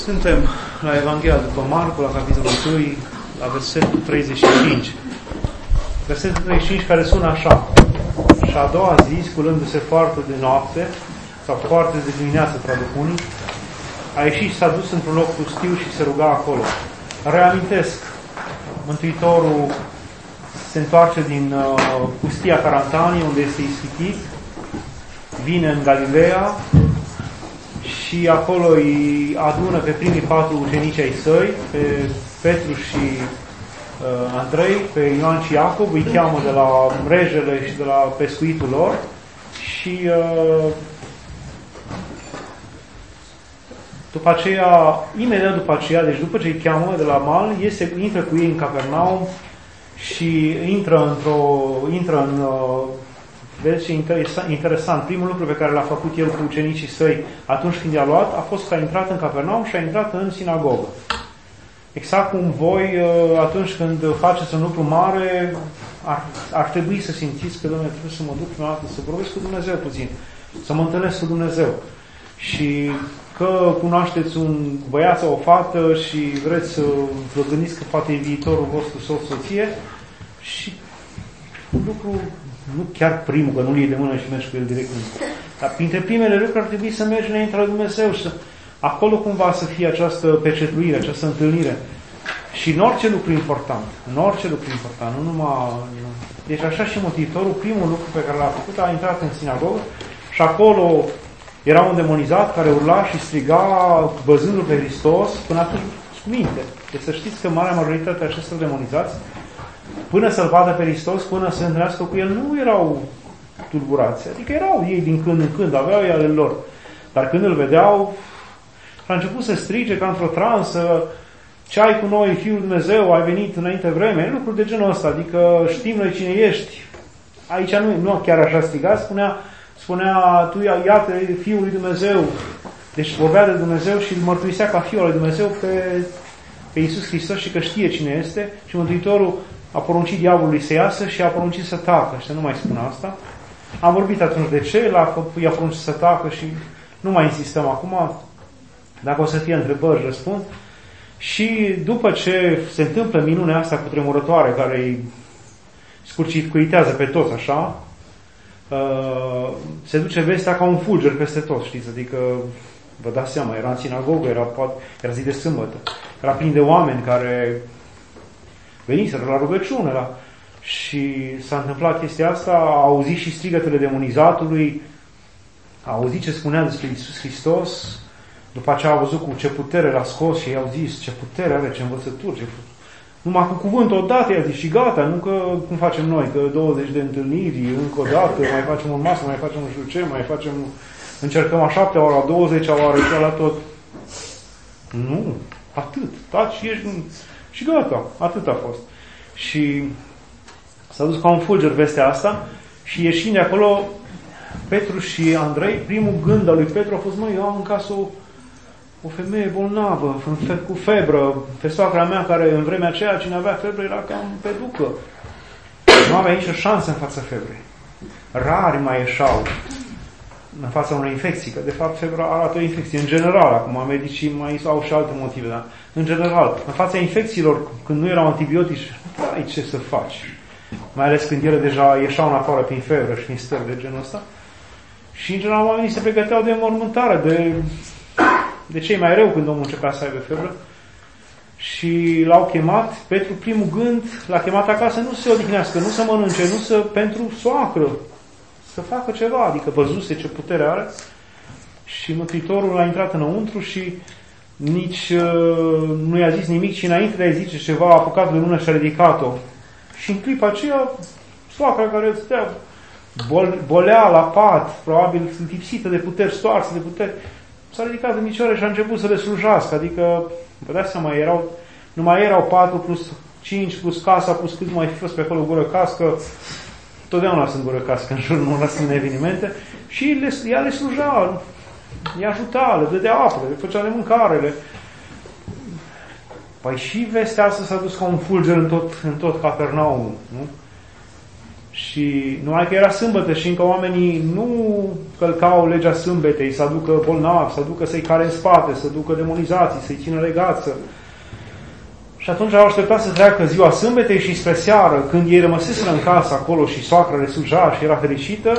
Suntem la Evanghelia după Marcu, la capitolul 1, la versetul 35. Versetul 35 care sună așa. Și a doua zi, sculându-se foarte de noapte, sau foarte de dimineață, traduc unii, a ieșit și s-a dus într-un loc pustiu și se ruga acolo. Reamintesc, Mântuitorul se întoarce din pustia Carantanii, unde este ispitit, vine în Galileea și acolo îi adună pe primii 4 ucenici ai săi, pe Petru și Andrei, pe Ioan și Iacov, îi cheamă de la mrejele și de la pescuitul lor și după aceea, imediat după aceea, deci după ce îi cheamă de la mal, intră cu ei în Capernaum și intră în vedeți ce interesant. Primul lucru pe care l-a făcut el cu ucenicii săi atunci când i-a luat a fost că a intrat în Capernaum și a intrat în sinagogă. Exact cum voi, atunci când faceți un lucru mare, ar trebui să simțiți că, Doamne, trebuie să mă duc prima dată să vorbesc cu Dumnezeu puțin, să mă întâlnesc cu Dumnezeu. Și că cunoașteți un băiat sau o fată și vreți să vă gândiți că poate e viitorul vostru soție și un lucru, nu chiar primul, că nu-l iei de mână și mergi cu el direct în... Dar printre primele lucruri ar trebui să mergi înainte la Dumnezeu și acolo cumva să fie această pecetuire, această întâlnire. Și în orice lucru important, nu numai... Deci așa și Mântuitorul, primul lucru pe care l-a făcut, a intrat în sinagogă și acolo era un demonizat care urla și striga văzându-l pe Hristos până atunci cu minte. Deci să știți că marea majoritate a acestor demonizați, până să-L vadă pe Hristos, până să se întâlnească cu El, nu erau tulburați. Adică erau ei din când în când, aveau ei ale lor. Dar când îl vedeau, a început să strige ca într-o transă: ce ai cu noi, Fiul Dumnezeu, ai venit înainte vreme? Lucruri de genul ăsta, adică știm noi cine ești. Aici nu chiar așa striga, spunea tu iată Fiul lui Dumnezeu. Deci vorbea de Dumnezeu și îl mărturisea ca Fiul lui Dumnezeu pe Iisus Hristos și că știe cine este. Și Mântuitorul a poruncit diavolului să iasă și a poruncit să tacă. Și să nu mai spun asta. Am vorbit atunci de ce, i-a poruncit să tacă și nu mai insistăm acum. Dacă o să fie întrebări, răspund. Și după ce se întâmplă minunea asta cu tremurătoare, care îi scurcircuitează pe toți așa, se duce vestea ca un fulger peste tot, știți? Adică, vă dați seama, era în sinagogă, era zi de sâmbătă, era plin de oameni care veniseră la rugăciune, și s-a întâmplat chestia asta, a auzit și strigătele demonizatului, a auzit ce spunea despre Iisus Hristos, după aceea a văzut cu ce putere l-a scos și i-au zis ce putere are, ce învățături, numai cu cuvântul odată i-a zis și gata, nu că cum facem noi, că 20 de întâlniri, încă o dată, mai facem un masă, mai facem nu știu ce, încercăm a 7-a oară, a 20-a oară și la tot. Nu, atât, taci și ești și gata, atât a fost. Și s-a dus ca un fulger vestea asta și ieșind de acolo, Petru și Andrei, primul gând al lui Petru a fost: măi, eu am în casă o femeie bolnavă, cu febră, pe soacra mea, care în vremea aceea, cine avea febră era cam pe ducă. Nu avea nicio șansă în fața febrei. Rari mai ieșau în fața unei infecții, că de fapt febra arată o infecție. În general, acum medicii mai au și alte motive, dar în general, în fața infecțiilor, când nu erau antibiotici, nu ai ce să faci. Mai ales când ele deja ieșau în afară prin febră și prin stări de genul ăsta. Și în general oamenii se pregăteau de înmormântare, de cei mai rău când omul începea să aibă febră. Și l-au chemat, Petru, primul gând, l-a chemat acasă, nu să se odihnească, nu să mănânce, pentru soacră, să facă ceva, adică văzuse ce putere are. Și Mântuitorul a intrat înăuntru și nici nu i-a zis nimic și înainte de a-i zice ceva, a apucat de mână și a ridicat-o. Și în clipa aceea, soacra care stătea bolea la pat, probabil lipsită de puteri, stoarsă de puteri, s-a ridicat în picioare și a început să le slujească. Adică, vă dați seama, nu mai erau 4 plus 5 plus casa plus cât mai fi fost pe acolo gură cască. Totdeauna sunt gură cască în jurul unor asemenea evenimente. Și ea le sluja, îi ajuta, le dădea apă, le făcea de mâncare. Păi și vestea asta s-a dus ca un fulger în tot Capernaum, nu? Și numai că era sâmbătă și încă oamenii nu călcau legea sâmbetei, să aducă bolnavi, să aducă să-i care în spate, să ducă demonizații, să-i țină legață. Și atunci au așteptat să treacă ziua sâmbetei și spre seară, când ei rămăseseră în casă acolo și soacra le sluja și era fericită,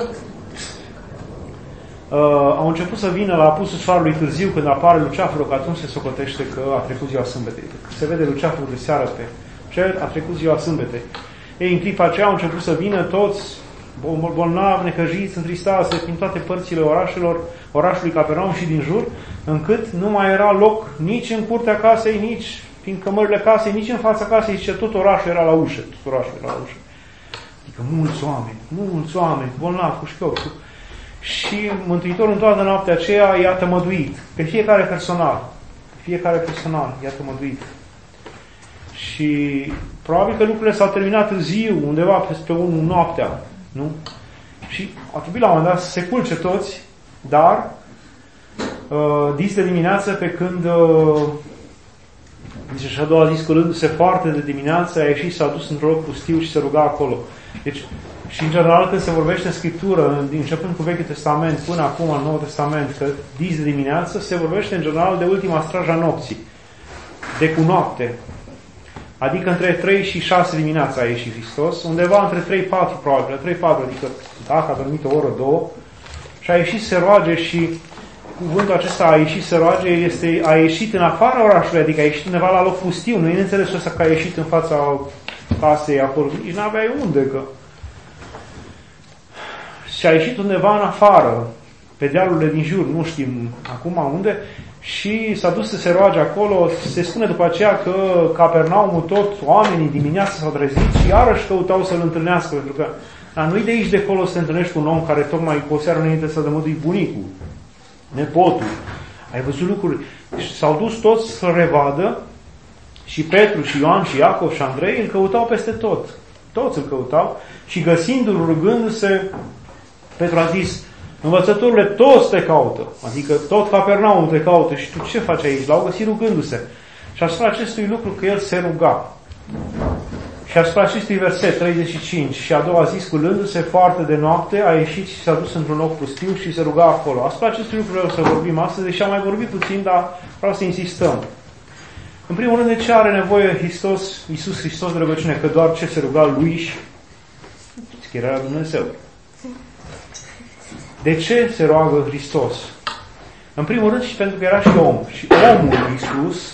au început să vină la apusul soarelui târziu, când apare luceafărul, că atunci se socotește că a trecut ziua sâmbetei. Se vede luceafărul de seară pe cer, a trecut ziua sâmbetei. Ei, în clipa aceea au început să vină toți bolnavi, necăjiți, întristați din toate părțile orașului Capernaum și din jur, încât nu mai era loc nici în curtea casei, nici prin cămările casei, nici în fața casei, zice, tot orașul era la ușă. Tot orașul era la ușă. Adică mulți oameni, bolnavi, cu șchiopul. Și Mântuitorul în toată noaptea aceea i-a tămăduit. Pe fiecare personal, i-a tămăduit. Și probabil că lucrurile s-au terminat târziu, undeva peste 1 noaptea, nu? Și a trebuit la un moment dat să se culce toți, dar dis de dimineață, pe când zice, și a doua zi, sculându-se foarte de dimineață, a ieșit, s-a dus într-un loc pustiu și se ruga acolo. Deci, și în general, când se vorbește în Scriptură, începând cu Vechiul Testament până acum în Noul Testament, că dis de dimineață, se vorbește în general de ultima strajă a nopții, de cu noapte. Adică între 3 și 6 dimineața a ieșit Hristos, undeva între 3-4 probabil, 3-4, adică dacă a dormit o oră, 2, și a ieșit să se roage și cuvântul acesta a ieșit să roage, a ieșit în afara orașului, adică a ieșit undeva la loc pustiu, nu e înțelesul ăsta că a ieșit în fața casei acolo, nici n-aveai unde, că... Și a ieșit undeva în afară, pe dealurile din jur, nu știm acum unde, și s-a dus să se roage acolo. Se spune după aceea că Capernaumul tot, oamenii dimineața s-au trezit și iarăși căutau să-l întâlnească, pentru că nu-i de aici de acolo să te întâlnești cu un om care tocmai cu o seară înainte să dămădui bunicul, nepotul. Ai văzut lucruri. Și s-au dus toți să revadă și Petru și Ioan și Iacov și Andrei îl căutau peste tot. Toți îl căutau și găsindu-l, rugându-se, Petru a zis, învățătorule, toți te caută, adică tot Capernaumul te caută și tu ce faci aici? L-au găsit rugându-se. Și asupra acestui lucru că el se ruga. Și asupra acestui verset 35, și a doua zi, sculându-se foarte de noapte, a ieșit și s-a dus într-un loc pustiu și se ruga acolo. Asupra acestui lucru vreau să vorbim astăzi, deși am mai vorbit puțin, dar vreau să insistăm. În primul rând, de ce are nevoie Iisus Hristos de rugăciune? Că doar ce se ruga lui și că era Dumnezeu. De ce se roagă Hristos? În primul rând și pentru că era și om. Și omul Iisus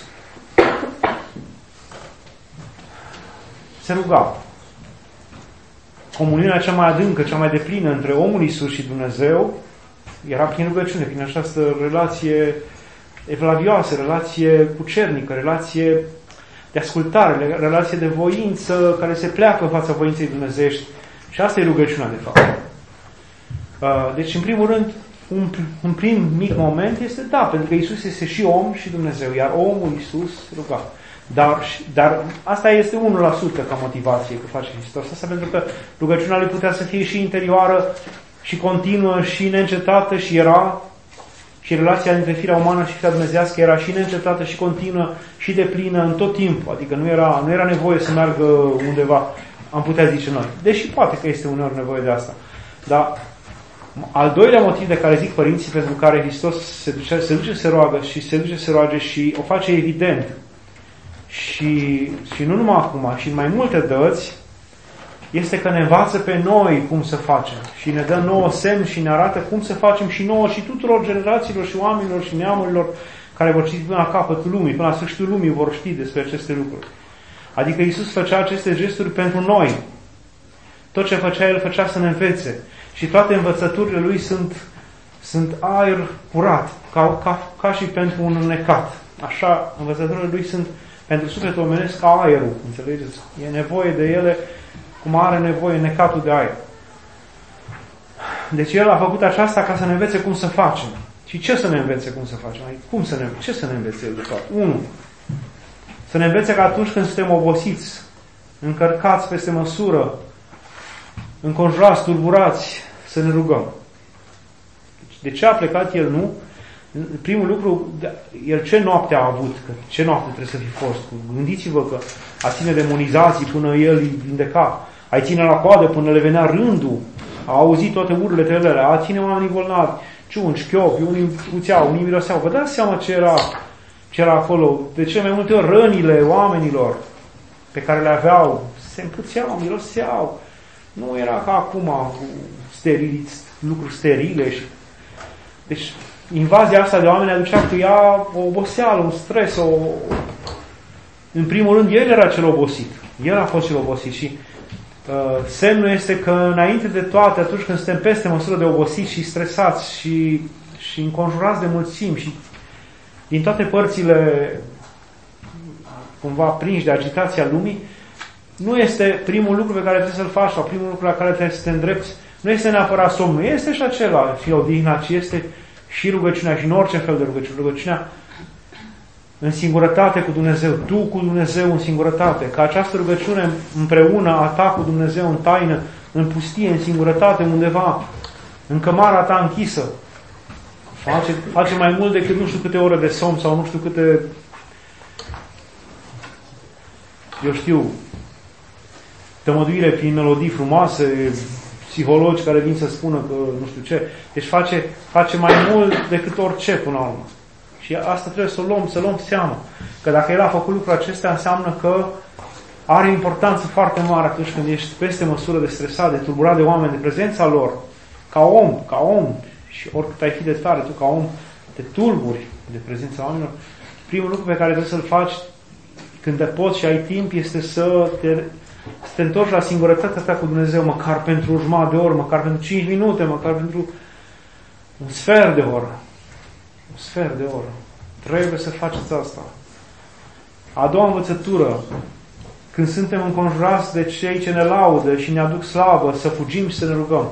se ruga. Comuniunea cea mai adâncă, cea mai deplină între omul Iisus și Dumnezeu era prin rugăciune, prin această relație evlavioasă, relație cucernică, relație de ascultare, relație de voință care se pleacă în fața voinței dumnezeiești. Și asta e rugăciunea, de fapt. Deci, în primul rând, un prim mic moment este, da, pentru că Iisus este și om și Dumnezeu, iar omul Iisus ruga. Dar asta este 1% ca motivație că face Hristos. Asta pentru că rugăciunea lui putea să fie și interioară, și continuă, și neîncetată, și relația dintre firea umană și firea dumnezeiască era și neîncetată, și continuă, și deplină în tot timpul. Adică nu era nevoie să meargă undeva, am putea zice noi. Deși poate că este uneori nevoie de asta. Dar al doilea motiv de care zic părinții, pentru care Hristos se duce să roagă și se duce să roage și o face evident, și nu numai acum, și în mai multe dăți, este că ne învață pe noi cum să facem și ne dă nouă semn și ne arată cum să facem și nouă și tuturor generațiilor și oamenilor și neamurilor care vor ști până la capătul lumii, până la sfârșitul lumii vor ști despre aceste lucruri. Adică Iisus făcea aceste gesturi pentru noi. Tot ce făcea El făcea să ne învețe. Și toate învățăturile Lui sunt aer curat, ca și pentru un înnecat. Așa, învățăturile Lui sunt pentru sufletul omenesc ca aerul, înțelegeți? E nevoie de ele cum are nevoie necatul de aer. Deci El a făcut aceasta ca să ne învețe cum să facem. Și ce să ne învețe cum să facem? Ce să ne învețe El de fapt? 1. Să ne învețe că atunci când suntem obosiți, încărcați peste măsură, înconjurați, tulburați, să ne rugăm. De ce a plecat El, nu? Primul lucru, El ce noapte a avut? Ce noapte trebuie să fi fost? Gândiți-vă că a ține demonizații până El îi vindeca. ai ține la coadă până le venea rândul, a auzit toate urletele alea, a ține oamenii bolnavi, ciunci, chiopi, unii puțeau, unii miroseau. Vă dați seama ce era acolo? De cele mai multe ori rănile oamenilor pe care le aveau se împuțeau, miroseau. Nu era ca acum cu lucruri sterile. Deci invazia asta de oameni aducea cu ea o oboseală, un stres. În primul rând, el era cel obosit. El a fost cel obosit și semnul este că înainte de toate, atunci când suntem peste măsură de obosiți și stresați și înconjurați de mulțimi și din toate părțile cumva prinși de agitația lumii, nu este primul lucru pe care trebuie să-l faci sau primul lucru la care trebuie să te îndrepți, nu este neapărat somnul, este și acela, și odihna, ci este și rugăciunea și în orice fel de rugăciune. Rugăciunea în singurătate cu Dumnezeu, tu cu Dumnezeu în singurătate, ca această rugăciune împreună a ta cu Dumnezeu în taină, în pustie, în singurătate, undeva, în cămara ta închisă, face mai mult decât nu știu câte ore de somn sau nu știu câte, eu știu, tămăduire prin melodii frumoase, psihologi care vin să spună că nu știu ce. Deci face mai mult decât orice până la urmă. Și asta trebuie să luăm seama. Că dacă el a făcut lucrul acesta, înseamnă că are importanță foarte mare atunci când ești peste măsură de stresat, de tulburat de oameni, de prezența lor. Ca om, și oricât ai fi de tare, tu ca om te tulburi de prezența oamenilor. Primul lucru pe care trebuie să-l faci când te poți și ai timp este să te întorci la singurătatea ta cu Dumnezeu, măcar pentru o jumătate de oră, măcar pentru 5 minute, măcar pentru un sfert de oră. Un sfert de oră. Trebuie să faceți asta. A doua învățătură, când suntem înconjurați de cei ce ne laudă și ne aduc slavă, să fugim și să ne rugăm.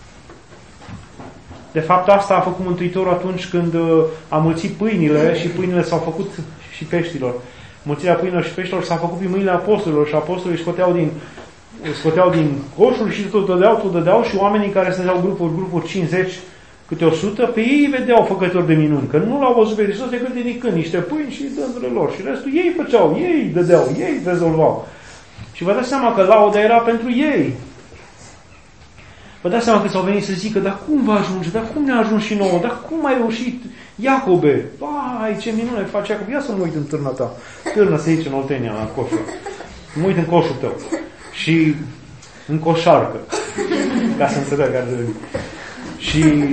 De fapt, asta a făcut Mântuitorul atunci când a mulțit pâinile și pâinile s-au făcut și peștilor. Mulțirea pâinilor și peștilor s-a făcut prin mâinile apostolilor și apostolii scoteau din coșuri și tot dădeau și oamenii care stăteau grupuri 50, câte 100, pe ei vedeau făcători de minuni, că nu l-au văzut pe Hristos decât ridicând niște pâini și dându-le lor. Și restul ei făceau, ei dădeau, ei rezolvau. Și vă dați seama că lauda era pentru ei. Vă dați seama că s-au venit să zică, dar cum va ajunge, dar cum ne-a ajuns și nouă, dar cum ai reușit, Iacobe? Vai, ce minune face Iacob, ia să mă uit în târna ta. Târnă-se aici în Oltenia, la coșul. Mă uit în coșul tău. Și în coșarcă. Ca să înțeleg care de și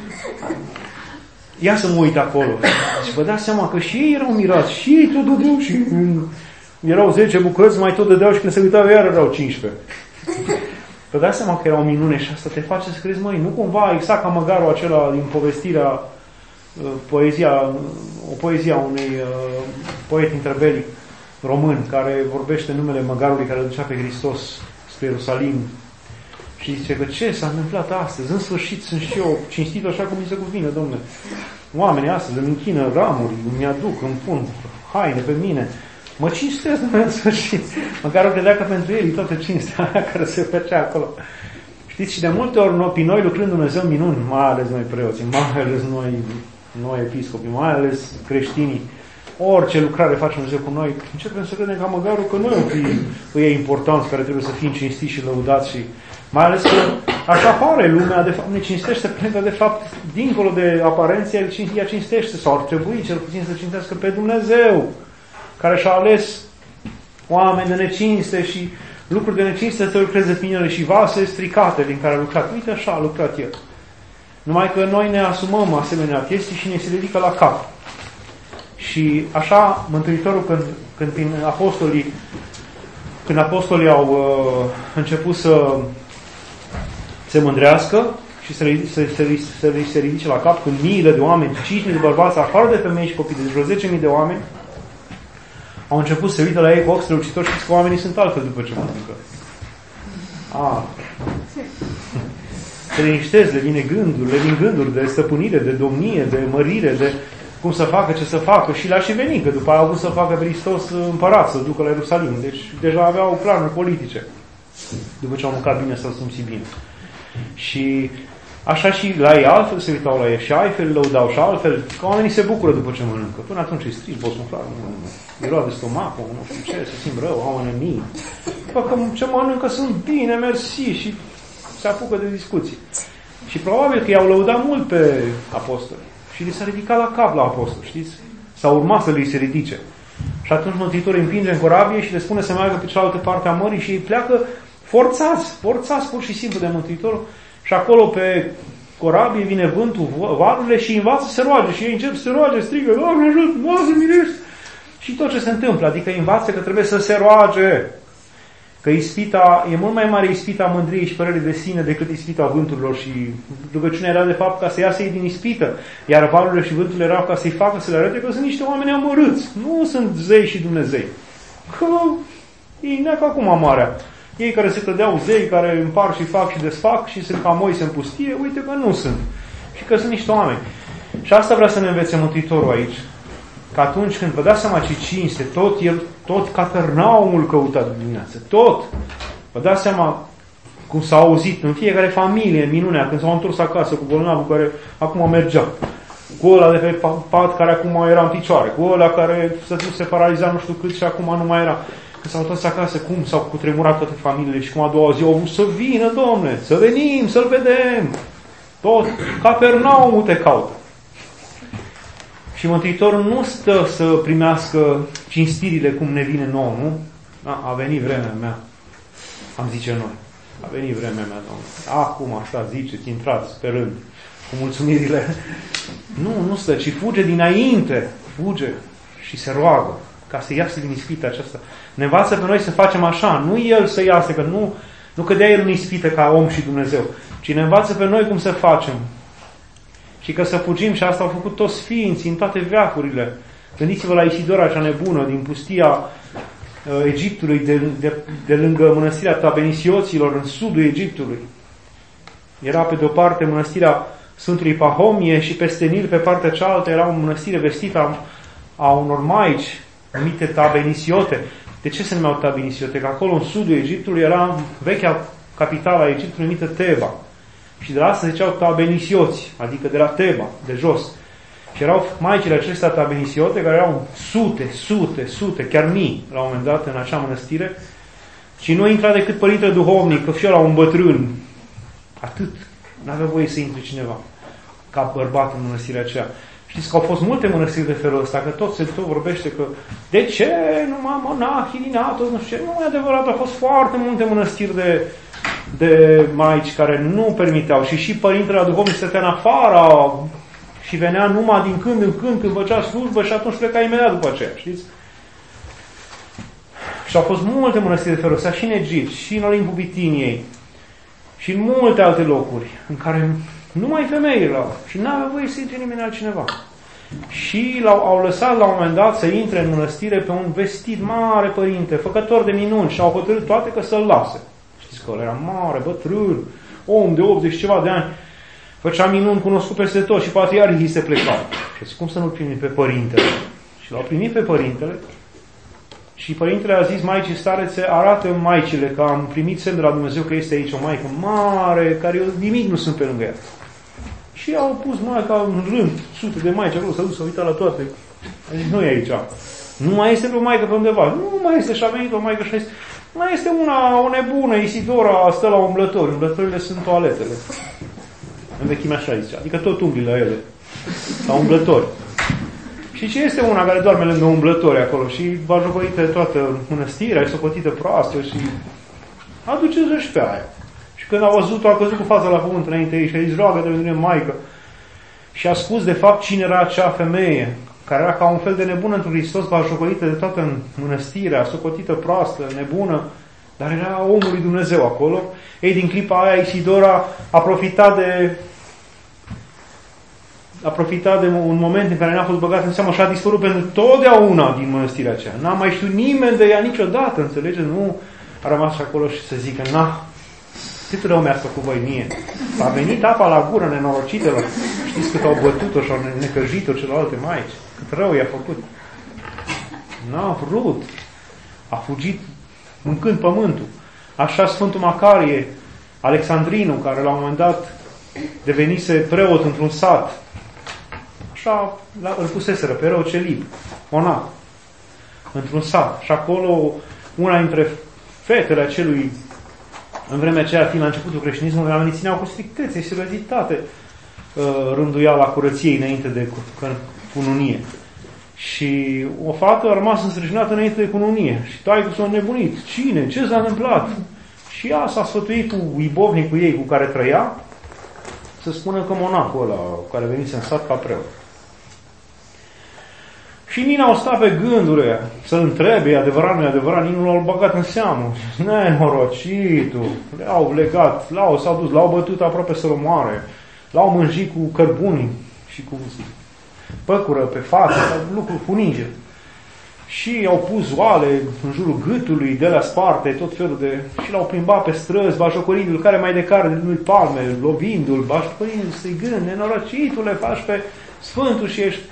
ia să mă uit acolo. Și vă dați seama că și ei erau mirați. Și ei tot dădeau și erau 10 bucăți, mai tot dădeau și când se uitau iar erau 15. Vă dați seama că era o minune și asta te face să crezi, măi, nu cumva exact ca măgarul acela din povestirea o poezie a unui poet interbelic român care vorbește numele măgarului care ducea pe Hristos spre Ierusalim și zice că ce s-a întâmplat astăzi? În sfârșit sunt și eu cinstit așa cum mi se cuvine, domnule. Oamenii astăzi îmi închină ramuri, îmi aduc, îmi pun haine pe mine. Mă cinstesc, în sfârșit. Măcar o credea că pentru ei toată cinstea aia care se făcea acolo. Știți, și de multe ori pe noi lucrând Dumnezeu minuni, mai ales noi preoții, mai ales noi episcopii, mai ales creștinii, orice lucrare face Dumnezeu cu noi, începem să credem ca măgarul că noi îi e important, care trebuie să fim cinstiți și lăudați și mai ales că așa pare lumea, de fapt ne cinstește, pentru că de fapt, dincolo de aparență, ea cinstește, sau ar trebui cel puțin să cinstească pe Dumnezeu, care și-a ales oameni de necinste și lucruri de necinste să lucreze prin ele și vase stricate din care a lucrat. Uite așa a lucrat El. Numai că noi ne asumăm asemenea chestii și ne se ridică la cap. Și așa Mântuitorul când apostolii au început să se mândrească și să se ridice la cap când miile de oameni, 5.000 de bărbați, afară de femei și copii, deci vreo 10.000 de oameni, au început să se uită la ei cu ochi strălucitori și că oamenii sunt altfel după ce mănâncă. Se liniștesc, le vin gânduri de stăpânire, de domnie, de mărire, de cum să facă, ce să facă și le-a și venit, că după aia au vrut să facă pe Hristos împărat, să ducă la Ierusalim. Deci deja aveau planuri politice, după ce au mâncat bine, s-au simțit bine. Și Așa și la ei altfel se uitau la ei și altfel lăudau și altfel, că oamenii se bucură după ce mănâncă. Până atunci îi strici, bosunflar, îi roade stomacul, nu știu ce, se simt rău, au anemie. După că ce mănâncă sunt bine, mersi, și se apucă de discuții. Și probabil că i-au lăudat mult pe apostoli. Și li s-a ridicat la cap la apostoli, știți? S-a urmat să li se ridice. Și atunci Mântuitorul îi împinge în corabie și le spune să meargă pe cealaltă parte a mării și ei pleacă forțați pur și simplu de Mântuitorul. Și acolo pe corabie vine vântul, valurile și îi învață să se roage. Și ei încep să se roage, strigă, Doamne ajută, Doamne mirește! Și tot ce se întâmplă, adică îi învață că trebuie să se roage. Că ispita, e mult mai mare ispita mândriei și părerii de sine decât ispita vânturilor și rugăciunea era de fapt ca să iasă ei din ispită. Iar valurile și vânturile erau ca să-i facă să le arate că sunt niște oameni amărâți. Nu sunt zei și Dumnezei. Că ei neacă acum marea. Ei care se credeau zei, care împar și fac și desfac și sunt ca Moise în pustie, uite că nu sunt. Și că sunt niște oameni. Și asta vrea să ne învețe Mântuitorul aici. Că atunci când vă dați seama ce cinste, tot Capernaumul căuta dimineață. Tot. Vă dați seama cum s-a auzit în fiecare familie minunea, când s-au întors acasă cu bolnavul care acum mergea. Cu ăla de pe pat care acum era în picioare. Cu ăla care se paraliza nu știu cât și acum nu mai era. Când s-au întors acasă, cum s-au cutremurat toate familiile și cum a doua zi au vrut să vină, Domne, să venim, să-L vedem. Tot Capernaumul te caută. Și Mântuitorul nu stă să primească cinstirile cum ne vine nouă, nu? A venit vremea mea, am zice noi. A venit vremea mea, Domnule. Acum așa ziceți, intrați pe rând, cu mulțumirile. Nu stă, ci fuge dinainte, fuge și se roagă ca să iasă din ispită aceasta. Ne învață pe noi să facem așa, nu El să iasă, că nu cădea El în ispită ca om și Dumnezeu, ci ne învață pe noi cum să facem. Și că să fugim, și asta au făcut toți sfinții în toate veacurile. Gândiți-vă la Isidora cea nebună din pustia Egiptului, de lângă mănăstirea Tabenisioților, în sudul Egiptului. Era pe de-o parte mănăstirea Sfântului Pahomie și peste Nil, pe partea cealaltă, era o mănăstire vestită a unor maici, numite Tabenisiote. De ce se numeau Tabenisiote? Că acolo, în sudul Egiptului, era vechea capitală a Egiptului numită Teba. Și de la asta se ziceau Tabenisioți, adică de la Teba, de jos. Și erau maicile acestea Tabenisiote, care erau sute, chiar mii, la un moment dat, în acea mănăstire. Și nu intra decât părintele duhovnic, că și ăla un bătrân. Atât. N-avea voie să intre cineva, ca bărbat în mănăstirea aceea. Știți că au fost multe mănăstiri de felul ăsta, că tot vorbește că de ce numai monahii din Atos, nu știu ce. Nu e adevărat, au fost foarte multe mănăstiri de maici care nu permiteau. Și părintele duhovnic stătea în afara și venea numai din când în când făcea slujbă și atunci pleca imediat după aceea, știți? Și au fost multe mănăstiri de felul ăsta și în Egipt, și în Olimpul Bitiniei, și în multe alte locuri în care numai femeile erau și n-avea voie să intre nimeni altcineva. Și au lăsat la un moment dat să intre în mănăstire pe un vestit mare părinte, făcător de minuni, și au hotărât toate că să-l lase. Știți că ăla era mare, bătrân, om de 80 ceva de ani, făcea minuni cunoscut peste tot și patriarhii se plecau. Și cum să nu-l primim pe părintele? Și l-au primit pe părintele și părintele a zis maicii starețe, arată maicile că am primit semn de la Dumnezeu că este aici o maică mare, care eu nimic nu sunt pe lângă ea. Și au pus maica în rând, sute de maici acolo, s-a dus, s-a uitat la toate. A zis, nu e aici. Nu mai este o maică pe undeva. Nu mai este, și a venit o maică și a zis, mai este o nebună, Isidora, stă la umblători. Umblătorile sunt toaletele. În vechimea așa zicea. Adică tot umbli la ele. La umblători. Și ce este una care doarme lângă umblători acolo și va jocorită toată mănăstirea, e socotită proastă și aduceți-o și pe aia. Și când a văzut-o, a căzut cu fața la pământ înainte ei și a zis, roagă-te pentru mine, maică. Și a spus de fapt cine era acea femeie, care era ca un fel de nebună într-un Hristos, bașocorită de toată mănăstirea, socotită proastă, nebună, dar era omul lui Dumnezeu acolo. Ei, din clipa aia, Isidora a profitat de un moment în care n-a fost băgat în seamă și a dispărut pentru totdeauna din mănăstirea aceea. N-a mai știut nimeni de ea niciodată, înțelegeți? Nu a rămas acolo și să zică, cât rău mi-ați făcut voi mie. A venit apa la gură nenorocitelor. Știți cât au bătut-o și au necăjit-o celelalte maici? Cât rău i-a făcut. N-a vrut. A fugit mâncând pământul. Așa Sfântul Macarie, Alexandrinul, care la un moment dat devenise preot într-un sat. Așa îl puseseră pe rău celib, monac, într-un sat. Și acolo una dintre fetele acelui, în vremea aceea, fiind la începutul creștinismului, oamenii țineau cu strictețe și seriozitate rânduiala curăției înainte de cununie. Și o fată a rămas însărcinată înainte de cununie. Și taică s-a înnebunit. Cine? Ce s-a întâmplat? Și ea s-a sfătuit cu ibovnicul ei cu care trăia să spună că monacul ăla care venise în sat ca preot. Și nici n-au stat pe gândurile să-l întrebe, e adevărat, nu e adevărat, nici nu l-au băgat în seamă. Nenorocitul, le-au legat, s-au dus, l-au bătut aproape să-l omoare, l-au mânjit cu cărbuni și cu păcură pe față, lucruri funice. Și au pus oale în jurul gâtului, de la sparte, tot felul de... Și l-au plimbat pe străzi, bajocorindu-l, care mai de care de palme, lovindu-l, bajocorindu-l, strigând, nenorocitule, faci pe Sfântul și ești...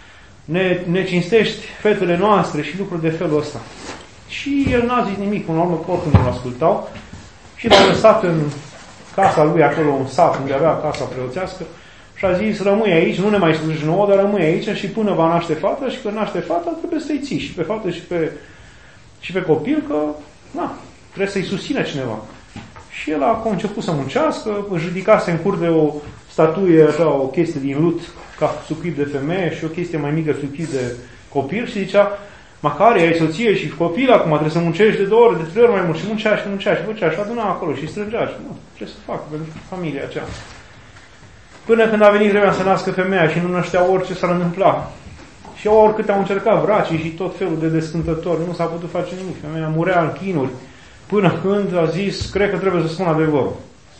Ne cinstești fetele noastre și lucruri de felul ăsta. Și el n-a zis nimic, până la urmă, oricum nu l-ascultau. Și l-a lăsat în casa lui, acolo, în sat, unde avea casa preoțească, și a zis, rămâi aici, nu ne mai slujești nouă, dar rămâi aici și până va naște fata, și când naște fata, trebuie să-i ții și pe fată și pe copil, că, trebuie să-i susține cineva. Și el a început să muncească, își ridicase în cur de o statuie, așa, o chestie din lut, ca suchip de femeie și o chestie mai mică, suchip de copil, și zicea, Macarie, ai soție și copil, acum trebuie să muncești de 2 ori, de 3 ori mai mult, și muncea și făcea și aduna acolo și strângea și ce să fac pentru familia aceea. Până când a venit vremea să nască femeia și nu năștea orice s-ar întâmpla. Și oricât au încercat vracii și tot felul de descântători, nu s-a putut face nimic. Femeia murea în chinuri, până când a zis, cred că trebuie să spun adevărul.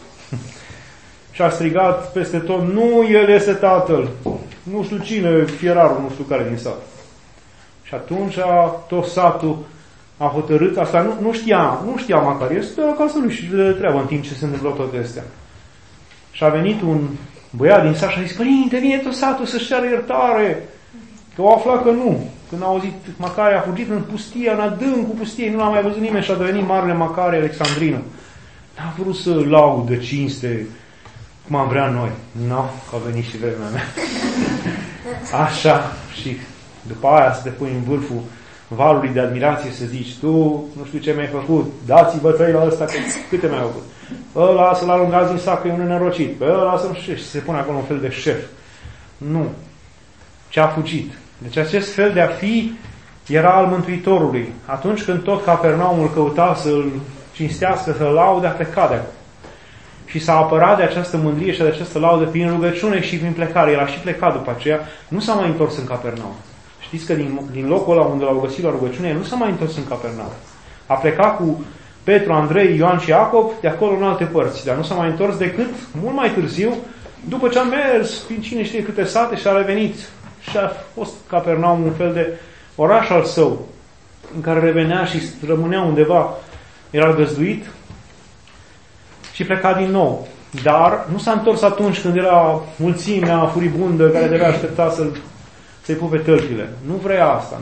Și a strigat peste tot, nu, el este tatăl. Nu știu cine, fierarul, nu știu care din sat. Și atunci tot satul a hotărât, asta nu știa Macarie, stătea acasă lui și de treabă în timp ce se întâmplă toate astea. Și a venit un băiat din sat și a zis, părinte, vine tot satul să-și ceară iertare. Că o afla că nu. Când a auzit, Macarie a fugit în pustia, în adâncul pustiei, nu l-a mai văzut nimeni și a devenit marele Macarie Alexandrină. N-a vrut să laudă cinste cum am vrea noi. Că a venit și vremea mea. Așa. Și după aia să te pui în vârful valului de admirație să zici, tu nu știu ce mi-ai făcut, dați-vă trei la ăsta, câte mi-ai făcut. Ăla să-l alungați din sac că e un nenorocit, pe ăla să-l și se pune acolo un fel de șef. Nu. Ce a fugit. Deci acest fel de a fi era al Mântuitorului. Atunci când tot Capernaumul căuta să-l cinstească, să-l laude, a plecat de acolo. Și s-a apărat de această mândrie și de această laudă prin rugăciune și prin plecare. El a și plecat după aceea, nu s-a mai întors în Capernaum. Știți că din locul ăla unde l-au găsit la rugăciune, el nu s-a mai întors în Capernaum. A plecat cu Petru, Andrei, Ioan și Iacob de acolo în alte părți, dar nu s-a mai întors decât mult mai târziu, după ce a mers prin cine știe câte sate și a revenit. Și a fost Capernaum un fel de oraș al său, în care revenea și rămânea undeva, era găzduit și pleca din nou. Dar nu s-a întors atunci când era mulțimea furibundă care de-abia aștepta să-i pupe tălpile. Nu vrea asta.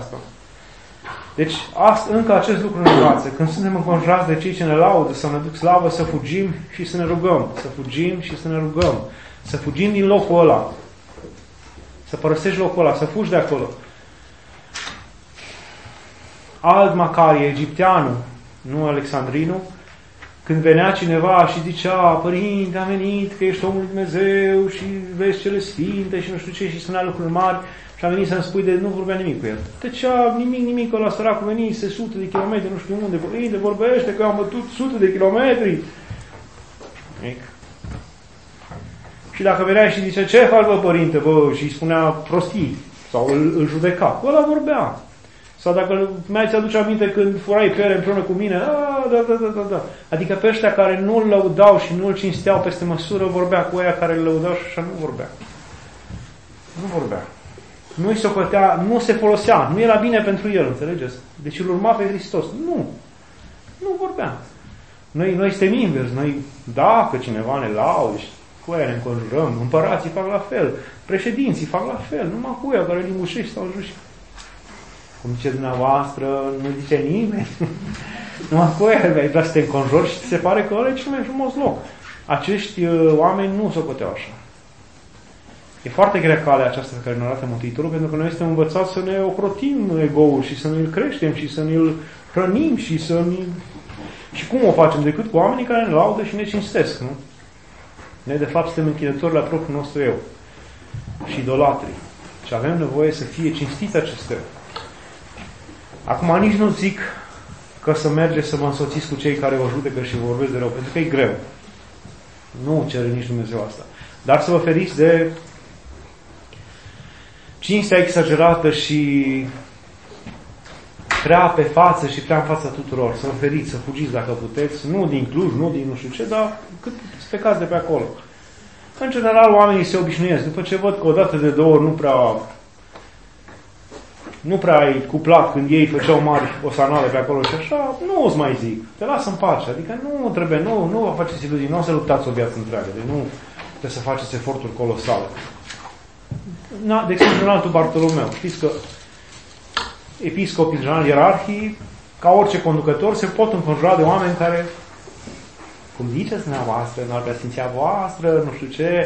Deci încă acest lucru ne învață. Când suntem înconjurați de cei ce ne laudă, să ne duc slavă, să fugim și să ne rugăm. Să fugim și să ne rugăm. Să fugim din locul ăla. Să părăsești locul ăla, să fugi de acolo. Alt Macarie, egipteanul, nu Alexandrinul, când venea cineva și zicea, părinte, a venit că ești omul lui Dumnezeu și vezi cele sfinte și nu știu ce, și spunea lucruri mari și a venit să-mi spui de nu vorbea nimic cu el. Tăcea nimic, ăla săracul venise sute de kilometri, nu știu unde, părinte, vorbește că am bătut sute de kilometri. Nimic. Și dacă venea și zicea, ce faci, bă, părinte, bă, și îi spunea prostii sau îl judeca, ăla vorbea. Sau dacă mai ți-aduce aminte când furai pere împreună cu mine, da. Adică pe ăștia care nu-l lăudau și nu-l cinsteau peste măsură, vorbea cu ăia care îl lăudau și așa nu vorbea. Nu vorbea. Nu-i socotea, nu se folosea, nu era bine pentru el, înțelegeți? Deci îl urma pe Hristos. Nu vorbea. Noi suntem invers. Noi, dacă cineva ne laudă și cu aia ne înconjurăm, împărații fac la fel, președinții fac la fel, numai cu aia care limbușești sau juși. Cum zice dumneavoastră, nu zice nimeni. Numai cu aia vrea să te înconjori și ți se pare că ăla e cel mai frumos loc. acești oameni nu socoteau așa. E foarte grea calea aceasta pe care ne arată Mântuitorul, pentru că noi suntem învățați să ne ocrotim ego-ul și să ne-l creștem și să ne-l hrănim și să ne... Și cum o facem? Decât cu oamenii care ne laudă și ne cinstesc, nu? Noi, de fapt, suntem închinători la propriul nostru eu și idolatrii. Și avem nevoie să fie cinstit acest eu. Acum nici nu zic că să mergeți să vă însoțiți cu cei care vă judecă și vă vorbesc de rău, pentru că e greu. Nu cere nici Dumnezeu asta. Dar să vă feriți de cinstea exagerată și prea pe față și prea în fața tuturor. Să vă feriți, să fugiți dacă puteți, nu din Cluj, nu din nu știu ce, dar cât plecați de pe acolo. În general, oamenii se obișnuiesc. După ce văd că odată de două ori nu prea ai cuplat când ei făceau mari osanale pe acolo și așa, nu îți mai zic. Te las în pace. Adică nu trebuie, nu vă faceți iluzii, nu o să luptați o viață întreagă. Deci nu trebuie să faceți eforturi colosale. De exemplu, în altul Bartolomeu. Știți că episcopii, în general, ierarhii, ca orice conducător, se pot înconjura de oameni care, cum ziceți dumneavoastră, în altă sfinția voastră, nu știu ce,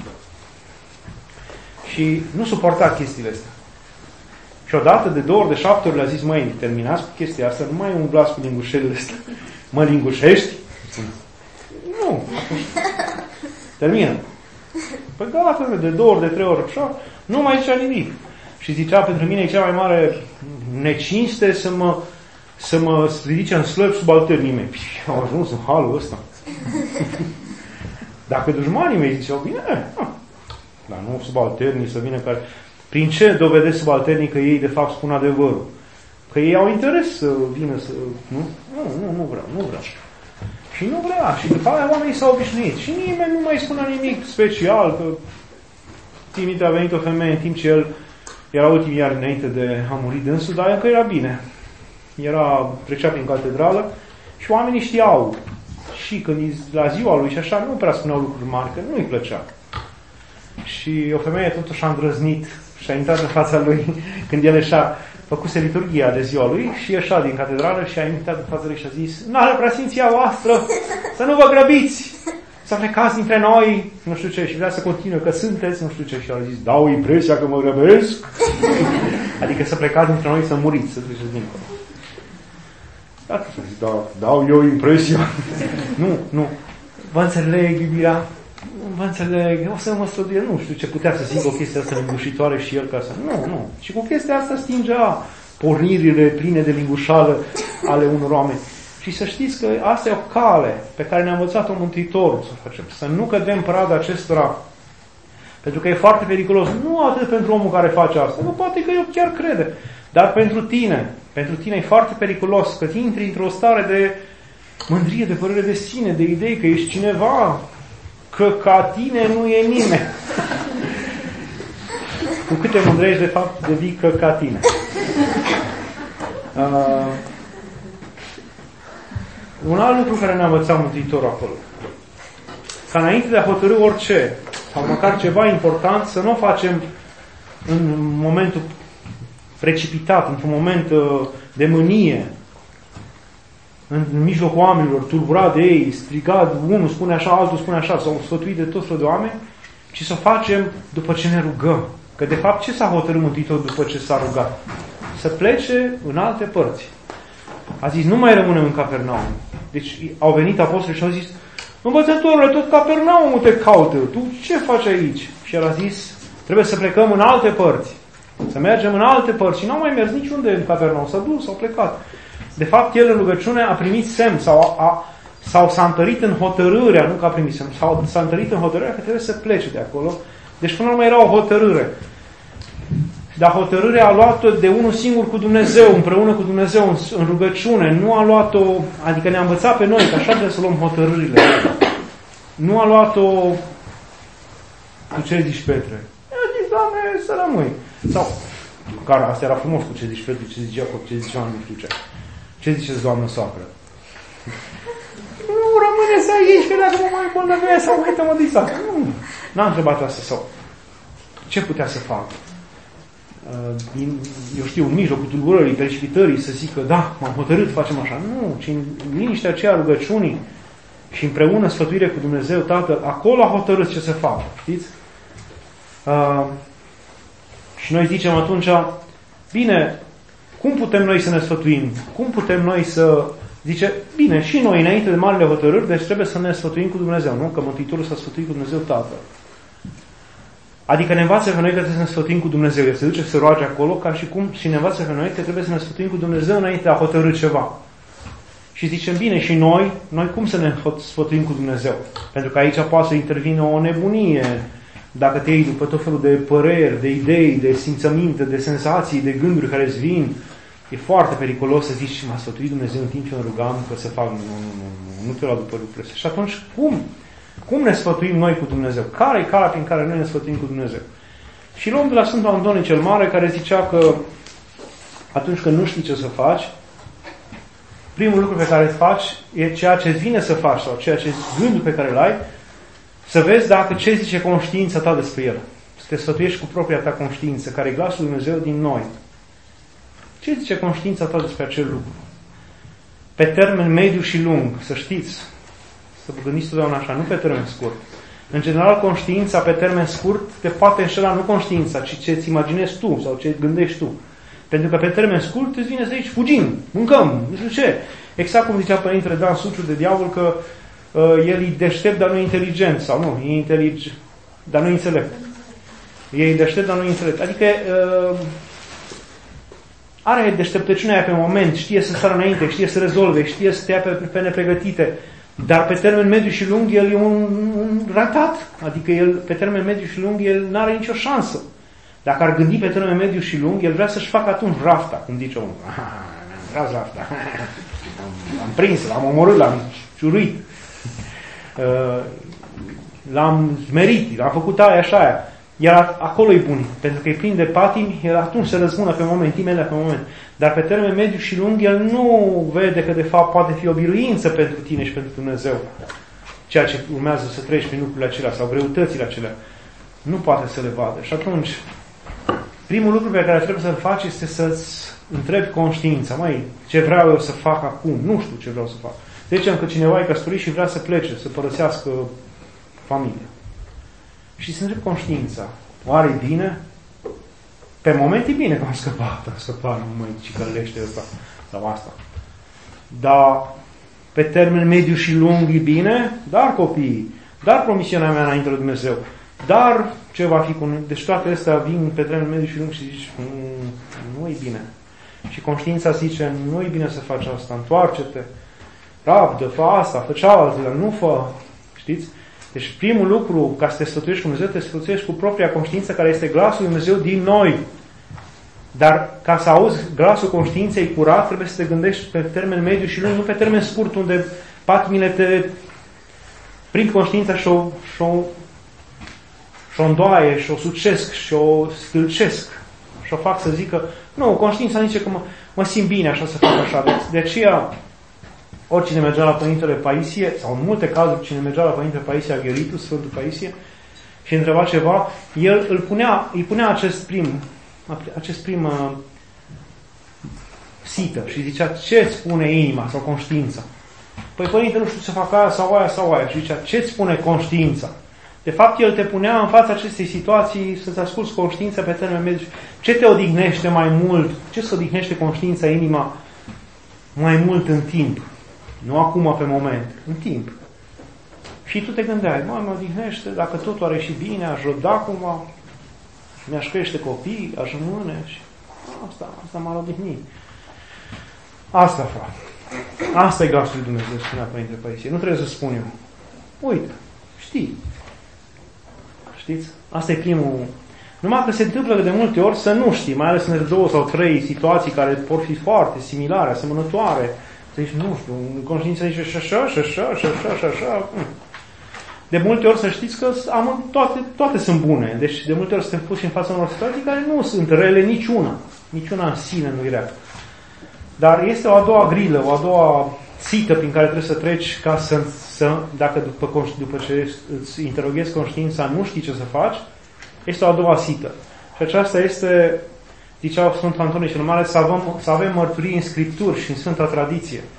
și nu suporta chestiile astea. Și odată, de 2 ori, de 7 ori le-a zis, măi, terminați cu chestia asta, nu mai umblați cu lingușelile astea. Mă lingușești? Nu. Termină. Păi gata, de 2 ori, de 3 ori, așa, nu mai zicea nimic. Și zicea, pentru mine e cea mai mare necinste să mă ridice în slăbi subalternii mei. Au ajuns în halul ăsta. Dacă dușmanii mei ziceau, bine, dar nu subalternii să vină care... Prin ce dovedesc subalternii că ei de fapt spun adevărul? Că ei au interes să vină să... Nu vreau. Și nu vrea. Și după aia oamenii s-au obișnuit. Și nimeni nu mai spunea nimic special, că timide a venit o femeie în timp ce el era ultimii ani înainte de a muri dânsul, dar încă era bine. Trecea prin catedrală și oamenii știau. Și când la ziua lui și așa, nu prea spuneau lucruri mari, că nu-i plăcea. Și o femeie totuși a îndrăznit și a intrat în fața lui când el și-a făcuse liturghia de ziua lui și ieșea din catedrală și a invitat în fața lui și a zis: Înaltă Preasfinția voastră, să nu vă grăbiți, să plecați dintre noi, nu știu ce, și vrea să continue că sunteți, nu știu ce, și a zis: dau impresia că mă grăbesc. Adică să plecați dintre noi, să muriți, să treceți dincolo. Dar să zic, dau eu impresia. Nu. Vă înțeleg, iubirea. Vă înțeleg, o să mă studiez, nu știu ce putea să zic o chestie asta lingușitoare și el ca să... Nu. Și cu chestia asta stingea pornirile pline de lingușală ale unor oameni. Și să știți că asta e o cale pe care ne-a învățat-o Mântuitorul să facem. Să nu cădem prada acestora. Pentru că e foarte periculos. Nu atât pentru omul care face asta. Nu, poate că el chiar crede. Dar pentru tine e foarte periculos că intri într-o stare de mândrie, de părere de sine, de idei că ești cineva, că ca tine nu e nimeni. Cu cât te mândrești, de fapt, devii că ca tine. Un alt lucru care ne-a învățat Mântuitorul acolo. Ca înainte de a hotărî orice, sau măcar ceva important, să nu o facem în momentul precipitat, într-un moment de mânie, în mijlocul oamenilor, tulburat de ei, strigat, unul spune așa, altul spune așa, sau sfătuit de tot felul de oameni, ci să o facem după ce ne rugăm. Că de fapt ce s-a hotărât Mântuitorul după ce s-a rugat? Să plece în alte părți. A zis, nu mai rămânem în Capernaum. Deci au venit apostolii și au zis, învățătorule, tot Capernaumul te caută, tu ce faci aici? Și el a zis, trebuie să plecăm în alte părți. Să mergem în alte părți. Și n-au mai mers niciunde în Capernaum. S-au dus, s-au plecat. De fapt, el în rugăciune a primit semn sau s-a întărit în hotărârea, nu că a primit semn, s-a întărit în hotărârea că trebuie să plece de acolo. Deci până la urmă era o hotărâre. Dar hotărârea a luat-o de unul singur cu Dumnezeu, împreună cu Dumnezeu, în rugăciune. Nu a luat-o, adică ne-a învățat pe noi, că așa trebuie să luăm hotărârile. Nu a luat-o, cu ce zici, Petre? I-a zis, Doamne, să rămâi. Sau, care asta era frumos, cu ce zici, Petre, ce zici Iacob, ce zici Ioan, nu știu ce. Ce ziceți, Doamnă soacră? Nu, rămâne să aici, că dacă mă mai îmbolnăvesc sau uită-mă de sac. Nu, n-a întrebat asta sau. Ce putea să fac? Eu știu, în mijlocul tulburării, precipitării, să zică, da, m-am hotărât, facem așa. Nu, ci în liniștea aceea rugăciunii, și împreună sfătuire cu Dumnezeu Tatăl, acolo a hotărât ce să facă. Știți? Și noi zicem atunci, bine, cum putem noi să ne sfătuim? Cum putem noi să... Zice, bine, și noi înainte de marile hotărâri, deci trebuie să ne sfătuim cu Dumnezeu, nu? Că Mântuitorul s-a sfătuit cu Dumnezeu Tatăl. Adică ne învață pe noi că trebuie să ne sfătuim cu Dumnezeu. El se duce să se roage acolo, ca și cum și ne învață pe noi că trebuie să ne sfătuim cu Dumnezeu înainte de a hotărâ ceva. Și zicem, bine, și noi cum să ne sfătuim cu Dumnezeu? Pentru că aici poate să intervină o nebunie, dacă te iei după tot felul de păreri, de idei, de simțăminte, de senzații, de gânduri care îți vin. E foarte periculos să zici, m-a sfătuit Dumnezeu în timp ce mă rugam că să fac, nu te lua după lucrurile astea. Și atunci, cum ne sfătuim noi cu Dumnezeu? Care e calea prin care noi ne sfătuim cu Dumnezeu? Și luăm de la Sfântul Antonie cel Mare, care zicea că atunci când nu știi ce să faci, primul lucru pe care îl faci e ceea ce îți vine să faci sau ceea ce gândul pe care îl ai, să vezi dacă ce zice conștiința ta despre el. Să te sfătuiești cu propria ta conștiință, care e glasul lui Dumnezeu din noi. Ce zice conștiința ta despre acel lucru? Pe termen mediu și lung, să știți, să vă gândiți totdeauna așa, nu pe termen scurt. În general, conștiința pe termen scurt te poate înșela, nu conștiința, ci ce îți imaginezi tu sau ce gândești tu. Pentru că pe termen scurt îți vine să zici, fugim, mâncăm, nu știu ce. Exact cum zicea Părintele Dan Suciu de diavol că el e deștept, dar nu e inteligent. Sau nu, e inteligent, dar nu e înțelept. E deștept, dar nu e înțelept. Adică are deșteptăciunea aia pe moment, știe să sară înainte, știe să rezolve, știe să te ia pe nepregătite. Dar pe termen mediu și lung el e un ratat. Adică el, pe termen mediu și lung, el nu are nicio șansă. Dacă ar gândi pe termen mediu și lung, el vrea să-și facă atunci rafta, cum zice omul. Am tras rafta. L-am prins, l-am omorât, l-am ciuruit. L-am smerit, l-am făcut aia așa aia. Iar acolo e bun, pentru că e plin de patimi, el atunci se răzbună pe moment, imediat pe moment. Dar pe termen mediu și lung, el nu vede că de fapt poate fi o biruință pentru tine și pentru Dumnezeu. Ceea ce urmează să treci prin lucrurile acelea sau greutățile acelea. Nu poate să le vadă. Și atunci, primul lucru pe care trebuie să-l faci este să-ți întrebi conștiința. Măi, ce vreau eu să fac acum? Nu știu ce vreau să fac. De zicem că cineva e căsătorit și vrea să plece, să părăsească familia. Și să întrebi conștiința. Oare e bine? Pe moment e bine că am scăpat, nu mă cicălește ăsta sau asta. Dar pe termen mediu și lung e bine? Dar copiii, dar promisiunea mea înainte de Dumnezeu, dar ce va fi cu noi? Deci toate astea vin pe termen mediu și lung și zici, nu e bine. Și conștiința zice, nu e bine să faci asta, întoarce-te, rabdă, fă asta, fă cealaltă, nu fă, știți? Deci primul lucru, ca să te sfătuiești cu Dumnezeu, te sfătuiești cu propria conștiință, care este glasul lui Dumnezeu din noi. Dar ca să auzi glasul conștiinței curat, trebuie să te gândești pe termen mediu și lung, nu pe termen scurt, unde patimile te prind conștiința și o îndoaie, și o sucesc, și o stâlcesc. Și o fac să zică, nu, conștiința zice că mă simt bine așa să fac așa. De aceea, oricine mergea la Părintele Paisie, sau în multe cazuri cine mergea la Părintele Paisie Agheritu, Sfântul Paisie, și întreba ceva, el îi punea acest prim sită și zicea, ce îți spune inima sau conștiința? Păi Părinte, nu știu să fac aia sau aia sau aia. Și zicea, ce îți spune conștiința? De fapt, el te punea în fața acestei situații să-ți asculți conștiința pe termen mediu. Ce te odihnește mai mult? Ce se odihnește conștiința, inima mai mult în timp? Nu acum, pe moment, în timp. Și tu te gândeai, mă odihnește, dacă totul are și bine, aș răbda acum, mi-aș crește copii, aș rămâne și asta m-ar odihni. Asta fac. Asta e glasul lui Dumnezeu, spunea Părintele Paisie. Nu trebuie să spun eu. Uite, știi. Știți? Asta e primul. Numai că se întâmplă de multe ori să nu știi, mai ales în 2 sau 3 situații care pot fi foarte similare, asemănătoare. Să zici, nu știu, conștiința zice și așa. De multe ori să știți că toate sunt bune. Deci de multe ori suntem puși în fața unor situații care nu sunt rele niciuna. Niciuna în sine nu e rea. Dar este o a doua grilă, o a doua țită prin care trebuie să treci ca dacă după ce îți interoghezi conștiința nu știi ce să faci, este o a doua țită. Și aceasta este, zicea Sfântul Antonie cel Mare, să avem mărturii în Scripturi și în Sfânta Tradiție.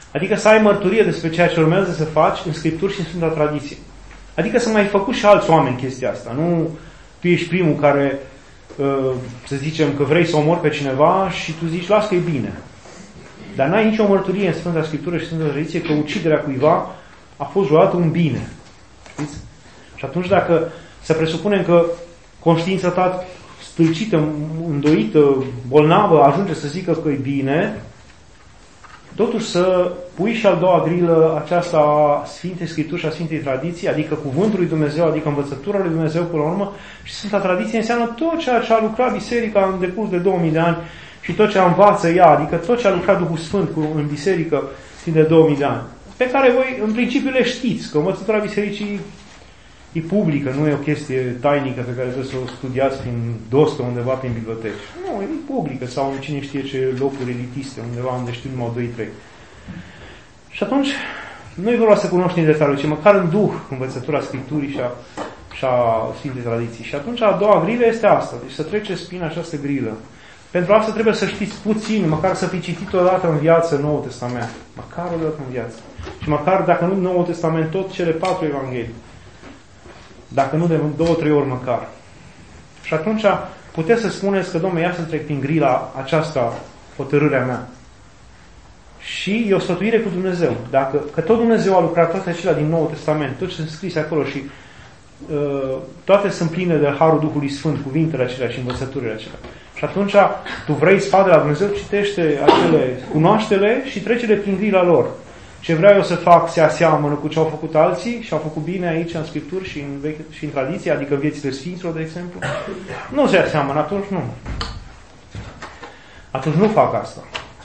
Adică să ai mărturie despre ceea ce urmează să faci în Scripturi și în Sfânta Tradiție. Adică să mai făcut și alți oameni chestia asta. Nu tu ești primul care, să zicem, că vrei să omori pe cineva și tu zici, las că e bine. Dar n-ai nicio mărturie în Sfânta Scriptură și Sfânta Tradiție că uciderea cuiva a fost vreodată un bine. Știți? Și atunci dacă să presupunem că conștiința ta stâlcită, îndoită, bolnavă, ajunge să zică că e bine, totuși să pui și al doua grilă aceasta a Sfintei Scripturi și a Sfintei Tradiții, adică Cuvântul lui Dumnezeu, adică învățătura lui Dumnezeu până la urmă, și Sfânta Tradiție înseamnă tot ceea ce a lucrat Biserica în decurs de 2000 de ani și tot ce învață ea, adică tot ce a lucrat Duhul Sfânt în Biserică timp de 2000 de ani, pe care voi în principiu le știți, că învățătura Bisericii e publică, nu e o chestie tainică pe care trebuie să o studiați prin doscă undeva prin biblioteci. Nu, e publică sau în cine știe ce locuri elitiste, undeva unde știu numai 2-3. Și atunci, nu e vorba să cunoști în detaliu, ci măcar în duh învățătura Scripturii și a Sfintei Tradiții. Și atunci a doua grilă este asta, deci să treceți prin această grilă. Pentru asta trebuie să știți puțin, măcar să fi citit odată în viață Noul Testament. Măcar odată în viață. Și măcar, dacă nu Noul Testament, tot cele 4 Evanghelii. Dacă nu de 2-3 ori măcar. Și atunci puteți să spuneți că, Dom'le, ia să trec prin grila aceasta, hotărârea mea. Și e o sfătuire cu Dumnezeu. Că tot Dumnezeu a lucrat toate acelea din Noul Testament, tot ce sunt scrise acolo și toate sunt pline de Harul Duhului Sfânt, cuvintele acelea și învățăturile acelea. Și atunci tu vrei sfat de la Dumnezeu, citește acele, cunoaște-le și trece-le prin grila lor. Ce vreau eu să fac se aseamănă cu ce au făcut alții și au făcut bine aici în Scripturi și în tradiție, adică viețile Sfinților, de exemplu. Nu se aseamănă, atunci nu. Atunci nu fac asta.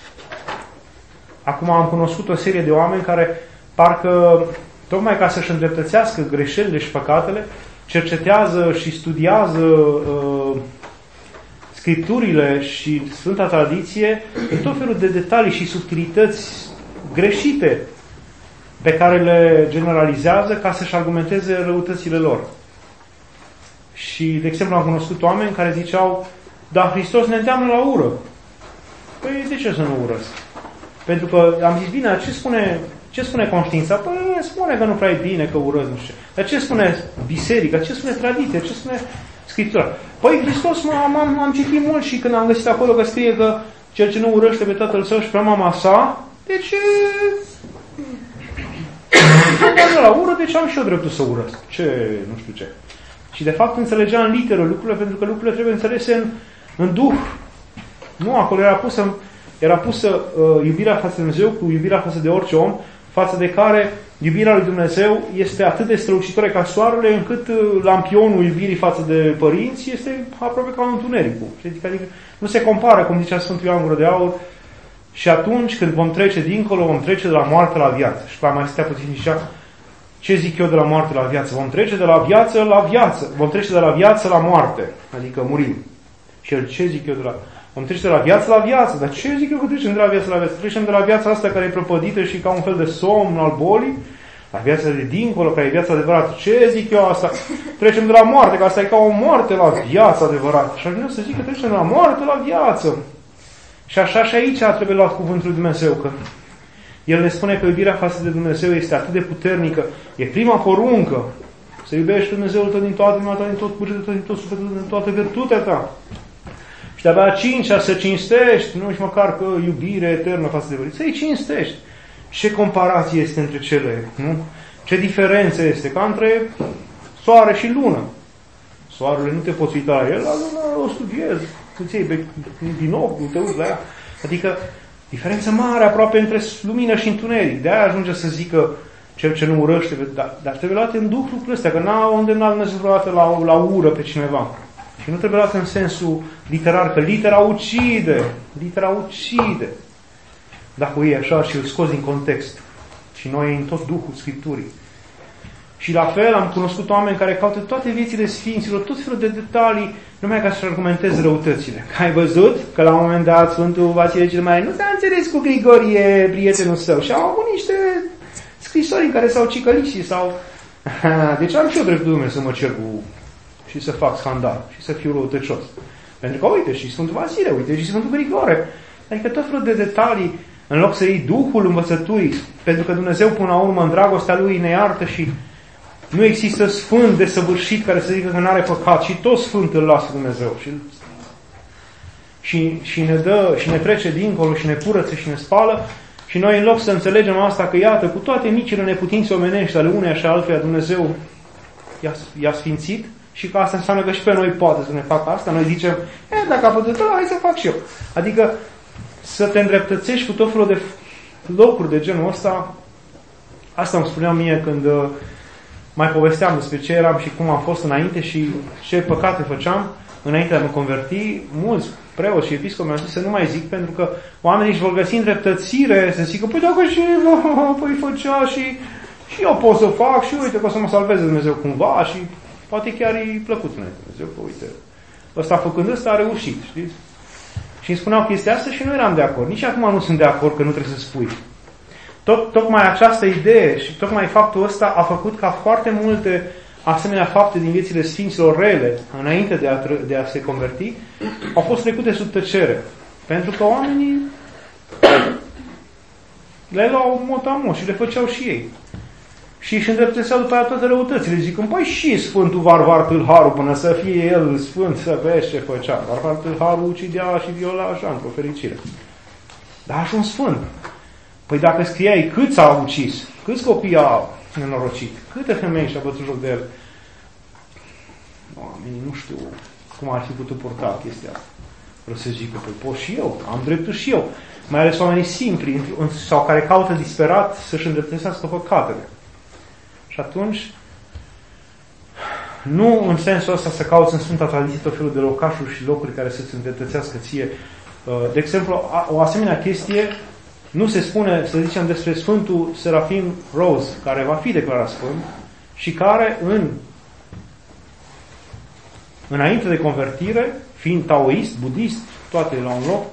Acum am cunoscut o serie de oameni care parcă, tocmai ca să-și îndreptățească greșelile și păcatele, cercetează și studiază Scripturile și Sfânta Tradiție în tot felul de detalii și subtilități greșite pe care le generalizează ca să-și argumenteze răutățile lor. Și, de exemplu, am cunoscut oameni care ziceau, dar Hristos ne îndeamnă la ură. Păi, de ce să nu urăsc? Pentru că am zis, bine, ce spune conștiința? Păi, spune că nu prea e bine, că urăsc, nu știu. Dar ce spune biserica? Ce spune tradiție? Ce spune Scriptura? Păi, Hristos, am citit mult și când am găsit acolo că scrie că cel ce nu urăște pe tatăl său și pe mama sa, deci la ură, deci am și eu dreptul să urăsc. Ce, nu știu ce. Și de fapt înțelegea în literă lucrurile, pentru că lucrurile trebuie înțelese în duh. Nu, acolo era pusă iubirea față de Dumnezeu cu iubirea față de orice om, față de care iubirea lui Dumnezeu este atât de strălucitoare ca soarele, încât lampionul iubirii față de părinți este aproape ca întunericul. Adică nu se compară, cum zicea Sfântul Ioan Gură de Aur. Și atunci când vom trece dincolo, vom trece de la moarte la viață. Și mai stea puțin și zicea, ce zic eu de la moarte la viață? Vom trece de la viață la viață. Vom trece de la viață la moarte. Adică murim. Și el, ce zic eu de la... Vom trece de la viață la viață. Dar ce zic eu că trecem de la viață la viață? Trecem de la viața asta care e prăpădită și ca un fel de somn al bolii, la viața de dincolo, care e viața adevărată. Ce zic eu asta? Trecem de la moarte, că asta e ca o moarte la viață adevărată. Și aș vrea să zic că trecem de la moarte la viață. Și așa și aici trebuie luat cuvântul lui Dumnezeu, că El ne spune că iubirea față de Dumnezeu este atât de puternică. E prima poruncă. Să iubești Dumnezeul tău din toată inima ta, din tot bugetul tău, din tot sufletul tău, din toată virtutea ta. Și de-abia a cincea să cinstești, nu și măcar că iubire eternă față de Dumnezeu. Să-i cinstești. Ce comparație este între cele, nu? Ce diferență este? Ca între soare și lună. Soarele nu te poți uita la el, la lună o studiezi. Îți iei binocul, te uiți la ea. Adică, diferență mare aproape între lumină și întuneric. De-aia ajunge să zică cel ce nu urăște, dar trebuie luate în duh lucrurile astea, că n-a îndemnat Dumnezeu vreodată la ură pe cineva. Și nu trebuie luat în sensul literar, că litera ucide. Litera ucide. Dacă o iei așa și îl scoți din context. Și noi în tot Duhul Scripturii. Și la fel am cunoscut oameni care caută toate viețile Sfinților, tot felul de detalii, numai ca să-și argumenteze răutățile. Că ai văzut că la un moment dat Sfântul Vasile cel Mare nu s-a înțeles cu Grigorie, prietenul său, și au avut niște scrisori în care s-au cicălit și s-au... Deci am și eu dreptul Dumnezeu să mă cer cu... și să fac scandal și să fiu răutăcios. Pentru că, uite, și Sfântul Vasile, uite, și Sfântul Grigore. Adică tot felul de detalii în loc să iei Duhul învățăturii, pentru că Dumnezeu până la urmă în dragostea Lui ne iartă și nu există sfânt desăvârșit care să zică că nu are păcat și tot sfânt îl lasă Dumnezeu și ne dă și ne trece dincolo și ne curăță și ne spală și noi în loc să înțelegem asta că iată, cu toate micile neputințe omenești ale uneia și altuia Dumnezeu i-a sfințit și că asta înseamnă că și pe noi poate să ne facă asta, noi zicem, dacă a putut ăla, hai să fac și eu. Adică să te îndreptățești cu tot felul de locuri de genul ăsta, asta îmi spuneam mie când mai povesteam despre ce eram și cum am fost înainte și ce păcate făceam înainte de a mă converti. Mulți preoți și episcopi mi-au zis să nu mai zic, pentru că oamenii își vor găsi îndreptățire, să zică, păi dacă și păi făcea și eu pot să fac și uite că o să mă salveze Dumnezeu cumva și poate chiar i-i plăcut Dumnezeu, că uite, ăsta făcând ăsta a reușit, știți? Și îmi spuneau chestia asta și nu eram de acord. Nici acum nu sunt de acord că nu trebuie să spui. Tocmai această idee și tocmai faptul ăsta a făcut ca foarte multe asemenea fapte din viețile sfinților rele, înainte de a se converti, au fost trecute sub tăcere. Pentru că oamenii le luau motamo și le făceau și ei. Și își îndreptățeau după aia toate răutățile, zicând, păi și Sfântul Varvar Tâlharul, până să fie el sfânt, să vezi ce făcea. Varvar Tâlharul ucidea și viola așa, într-o fericire. Dar și un sfânt. Păi dacă scriai câți a ucis, câți copii a nenorocit, câte femei și-a bătut joc de el, oamenii nu știu cum ar fi putut purta chestia asta. Vreau să zic că păi pot și eu, am dreptul și eu. Mai ales oamenii simpli sau care caută disperat să-și îndreptățească păcatele. Și atunci, nu în sensul ăsta să cauți în Sfânta Tradiție tot felul de locașuri și locuri care să-ți îndreptățească ție. De exemplu, o asemenea chestie nu se spune, să zicem, despre Sfântul Serafim Rose, care va fi declarat sfânt și care înainte de convertire, fiind taoist, budist, toate la un loc,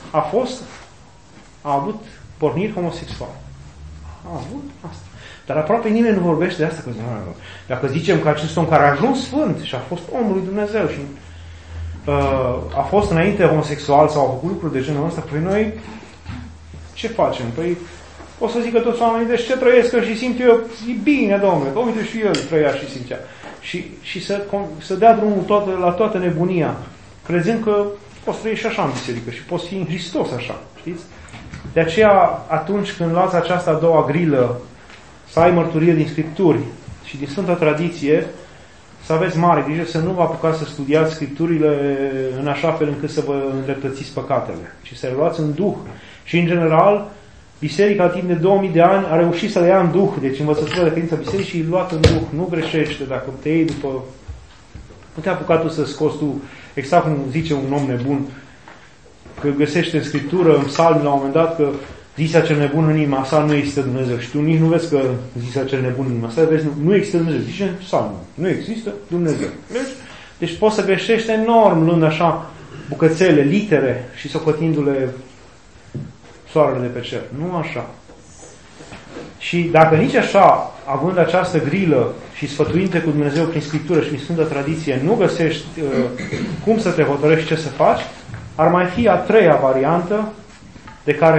a avut porniri homosexuale. A avut asta. Dar aproape nimeni nu vorbește de asta. Că, dacă zicem că acest om care a ajuns sfânt și a fost omul lui Dumnezeu și a fost înainte homosexual sau a făcut lucruri de genul ăsta, păi noi ce facem? Păi o să zică toți oamenii, deci ce trăiesc eu și simt eu, e bine, Domnule, că uite și el trăia și simțea. Și să dea drumul la toată nebunia, crezând că poți trăi și așa în biserică și poți fi în Hristos așa, știți? De aceea, atunci când luați această a doua grilă, să ai mărturie din Scripturi și din Sfânta Tradiție, să aveți mare grijă să nu vă apucați să studiați Scripturile în așa fel încât să vă îndreptățiți păcatele, ci să le luați în Duh. Și, în general, Biserica, timp de 2000 de ani, a reușit să le ia în Duh. Deci, învățătura de credință Bisericii e luată în Duh. Nu greșește dacă te iei după... Nu te-ai apucat tu să scoți tu, exact cum zice un om nebun, că găsește în Scriptură, în Psalmi, la un moment dat, că zisea cel nebun în inima sa, nu există Dumnezeu. Și tu nici nu vezi că zisea cel nebun în inima sa, vezi, nu există Dumnezeu. Zice în Psalmi, nu există Dumnezeu. Deci poți să greșești enorm luând așa bucățele, litere și socotindu-le soarele de pe cer. Nu așa. Și dacă nici așa, având această grilă și sfătuinte cu Dumnezeu prin Scriptură și prin Sfântă Tradiție, nu găsești cum să te hotărăști ce să faci, ar mai fi a treia variantă de care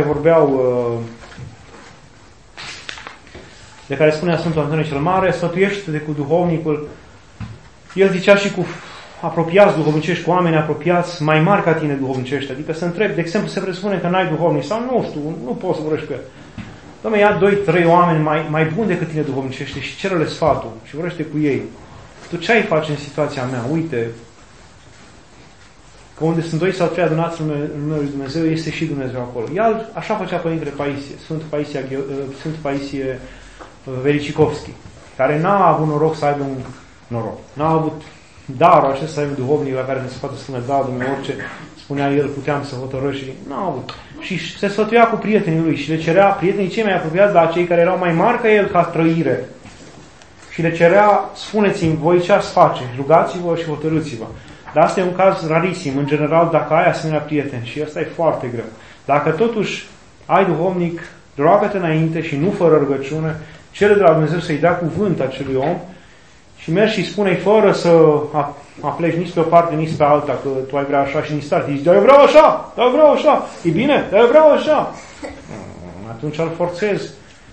de care spunea Sfântul Antonie cel Mare, sfătuiește-te cu duhovnicul. El zicea și cu apropiați duhovnicești, cu oameni apropiați, mai mari ca tine duhovnicești. Adică să întrebi, de exemplu, se presupune că n-ai duhovnic sau nu știu, nu poți să vorbești cu el. Doamne, ia 2-3 oameni mai buni decât tine duhovnicește și cere-le sfatul și vorbește cu ei. Tu ce ai face în situația mea? Uite, că unde sunt 2 sau 3 adunați în numele lui Dumnezeu, este și Dumnezeu acolo. El așa făcea Părintele Paisie, Sfânt Paisie Vericicovski, care n-a avut noroc să aibă un noroc. N-a avut darul acesta să aibă duhovnic la care ne se poate spune, da, Dumnezeu, orice spunea el, puteam să hotărăși și n-a avut. Și se sfătuia cu prietenii lui și le cerea, prietenii cei mai apropiați, dar cei care erau mai mari ca el ca trăire. Și le cerea, spuneți-mi voi ce ați face, rugați-vă și hotărâți-vă. Dar asta e un caz rarisim, în general, dacă ai asemenea prieteni și asta e foarte greu. Dacă totuși ai duhovnic, roagă-te înainte și nu fără rugăciune, cere de la Dumnezeu să-i dea cuvânt acelui om și mergi și spune-i fără să apleci nici pe o parte, nici pe alta, că tu ai vrea așa și nici start. Zici, dar eu vreau așa, dar eu vreau așa, e bine, dar eu vreau așa. atunci îl forțezi.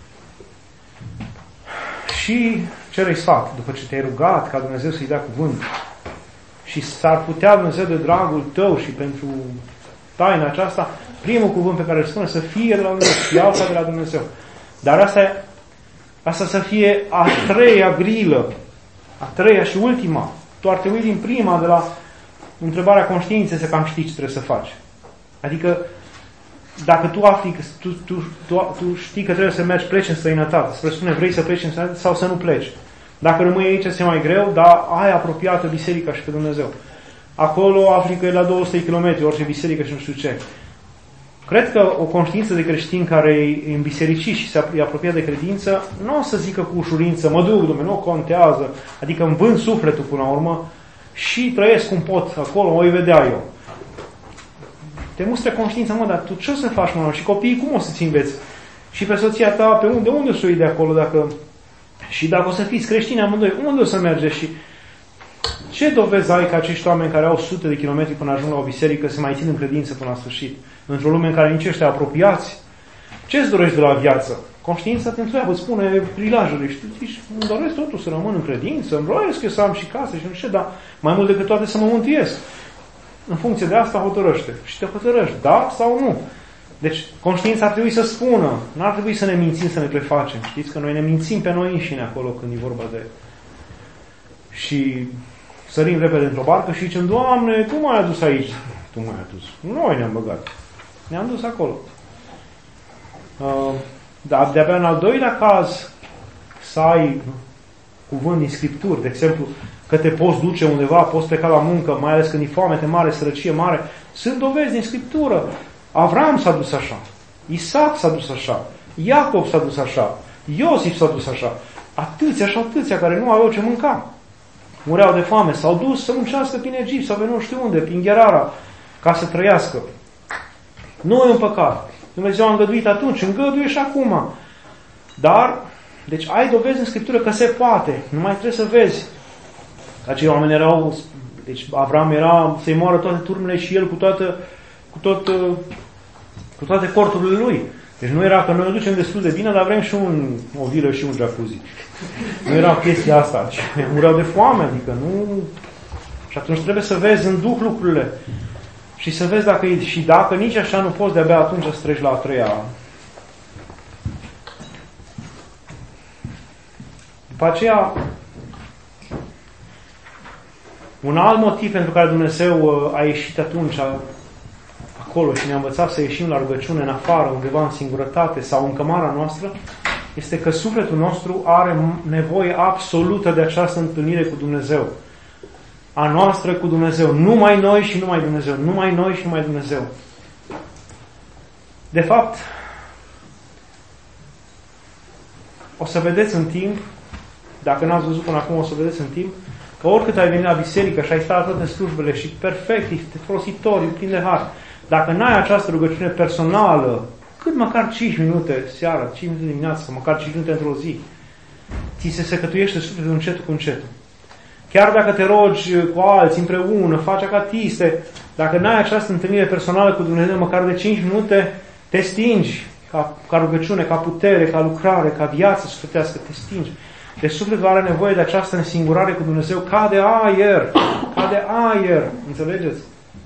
Și cere sfat, după ce te-ai rugat ca Dumnezeu să-i dea cuvânt. Și s-ar putea Dumnezeu de dragul tău și pentru taina aceasta, primul cuvânt pe care îl spune să fie de la Dumnezeu, fie alta de la Dumnezeu. Dar asta să fie a treia grilă, a treia și ultima. Tu ar trebui din prima, de la întrebarea conștiinței, să cam știi ce trebuie să faci. Adică, dacă tu afli că tu știi că trebuie să mergi, pleci în străinătate, să presupune vrei să pleci în străinătate sau să nu pleci. Dacă rămâi aici, este mai greu, dar ai apropiată biserica și pe Dumnezeu. Acolo afli că e la 200 km, orice biserică și nu știu ce. Cred că o conștiință de creștin care e îmbisericit și e apropiat de credință, nu o să zică cu ușurință, mă duc, Dumnezeu, nu contează, adică îmi vând sufletul până la urmă și trăiesc cum pot acolo, o voi vedea eu. Te mustră conștiința, mă, dar tu ce o să faci, mă? Și copiii cum o să-ți înveți? Și pe soția ta, pe unde o să o iei de acolo? Și dacă o să fiți creștini amândoi, unde o să mergeți? Și ce dovezi ai că acești oameni care au sute de kilometri până ajung la o biserică se mai țin în credință până la sfârșit? Într-o lume în care nici ăștia apropiați? Ce-ți dorești de la viață? Conștiința te întreabă, îți spune prilajele și tu zici, îmi doresc totul să rămân în credință, îmi doresc eu să am și casă și nu știu, dar mai mult decât toate să mă mântuiesc. În funcție de asta hotărăște. Și te hotărăști, da sau nu. Deci, conștiința ar trebui să spună, nu ar trebui să ne mințim, să ne prefacem. Știți că noi ne mințim pe noi înșine acolo când e vorba de... Și sărim repede într-o barcă și zicem, Doamne, Tu m-ai adus aici. Tu m-ai adus. Noi ne-am băgat. Ne-am dus acolo. Dar de-abia în al doilea caz să ai cuvânt din Scripturi, de exemplu, că te poți duce undeva, poți pleca la muncă, mai ales când e foamete mare, sărăcie mare, sunt dovezi din Scriptură. Avram s-a dus așa, Isaac s-a dus așa, Iacov s-a dus așa, Iosif s-a dus așa, atâția și atâția care nu aveau ce mânca. Mureau de foame, s-au dus să muncească prin Egipt sau pe nu știu unde, prin Gherara, ca să trăiască. Nu e un păcat. Dumnezeu a îngăduit atunci, îngăduie și acum. Dar, deci ai dovezi în Scriptură că se poate. Nu mai trebuie să vezi. Acei oameni erau, deci Avram era să-i moară toate turmele și el cu toate corturile lui. Deci nu era că noi o ducem destul de bine, dar vrem și o vilă și un jacuzzi. Nu era chestia asta. Mureau de foame, adică nu... Și atunci trebuie să vezi în duh lucrurile. Și să vezi dacă nici așa nu poți, de-abia atunci să treci la a treia. După aceea, un alt motiv pentru care Dumnezeu a ieșit atunci acolo și ne-a învățat să ieșim la rugăciune în afară, undeva în singurătate sau în cămara noastră, este că sufletul nostru are nevoie absolută de această întâlnire cu Dumnezeu. A noastră cu Dumnezeu. Numai noi și numai Dumnezeu. Numai noi și numai Dumnezeu. De fapt, o să vedeți în timp, dacă n-ați văzut până acum, o să vedeți în timp, că oricât ai venit la biserică și ai stat toate slujbele și perfect, ești folositor, plin de har, dacă n-ai această rugăciune personală, cât măcar 5 minute seara, 5 minute dimineața, măcar 5 minute într-o zi, ți se secătuiește sufletul încetul cu încetul. Chiar dacă te rogi cu alții împreună, faci acatiste, dacă n-ai această întâlnire personală cu Dumnezeu, măcar de 5 minute, te stingi ca rugăciune, ca putere, ca lucrare, ca viață sufletească, te stingi. Deci sufletul are nevoie de această însingurare cu Dumnezeu ca de aer. Ca de aer. Înțelegeți?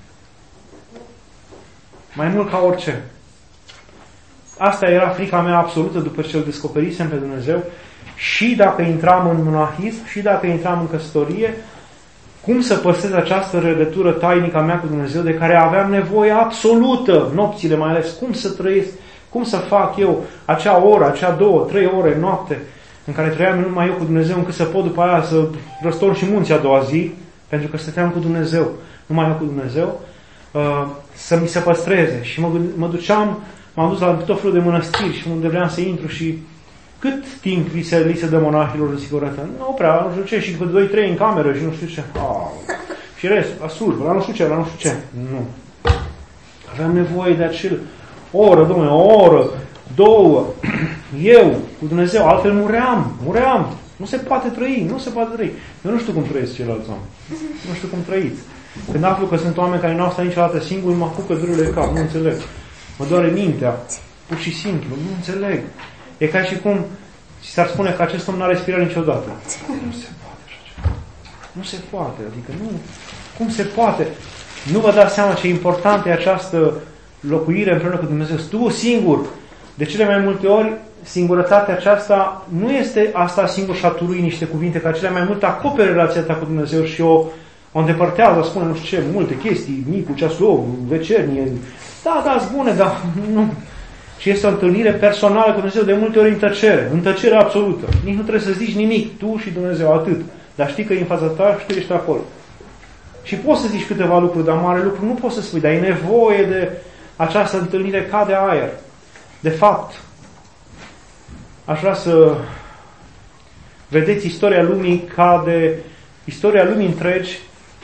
Mai mult ca orice. Asta era frica mea absolută după ce îl descoperisem pe Dumnezeu. Și dacă intram în monahism, și dacă intram în căsătorie, cum să păstrez această legătură tainică a mea cu Dumnezeu, de care aveam nevoie absolută, nopțile mai ales, cum să trăiesc, cum să fac eu acea oră, acea 2, 3 ore noapte, în care trăiam numai eu cu Dumnezeu, încât să pot după aia să răstorn și munții a doua zi, pentru că stăteam cu Dumnezeu, numai eu cu Dumnezeu, să mi se păstreze. Și m-am dus la tot felul de mănăstiri și unde vreau să intru și cât timp li se dă monahilor în singurătate? Nu prea, nu știu ce, și după 2-3 în cameră și nu știu ce. Și restul, la slujbă, la nu știu ce. Nu. Aveam nevoie de acel oră, Dom'le, o oră, 2, eu cu Dumnezeu, altfel muream. Nu se poate trăi. Eu nu știu cum trăiesc ceilalți oameni. Nu știu cum trăiți. Când aflu că sunt oameni care nu au stat niciodată singuri, mă apucă dururile de cap, nu înțeleg. Mă doare mintea. Pur și simplu, nu înțeleg. E ca și cum s-ar spune că acest om n-a respirat niciodată. Nu se poate așa ceva. Nu se poate, adică nu. Cum se poate? Nu vă dați seama ce importantă e această locuire împreună cu Dumnezeu. Tu singur. De cele mai multe ori, singurătatea aceasta nu este asta singur și a turui niște cuvinte, că cele mai multe acopere relația ta cu Dumnezeu și o îndepărtează, spune nu știu ce, multe chestii, micul, ceasul, vecernie. Da, bune, dar nu. Și este o întâlnire personală cu Dumnezeu, de multe ori în tăcere absolută. Nici nu trebuie să zici nimic, tu și Dumnezeu, atât. Dar știi că e în fața ta și tu ești acolo. Și poți să zici câteva lucruri, dar mare lucru nu poți să spui, dar e nevoie de această întâlnire ca de aer. De fapt, aș vrea să vedeți istoria lumii ca de istoria lumii întregi,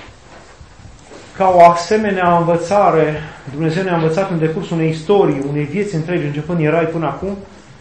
ca o asemenea învățare. Dumnezeu ne-a învățat în decursul unei istorii, unei vieți întregi, începând din Rai până acum,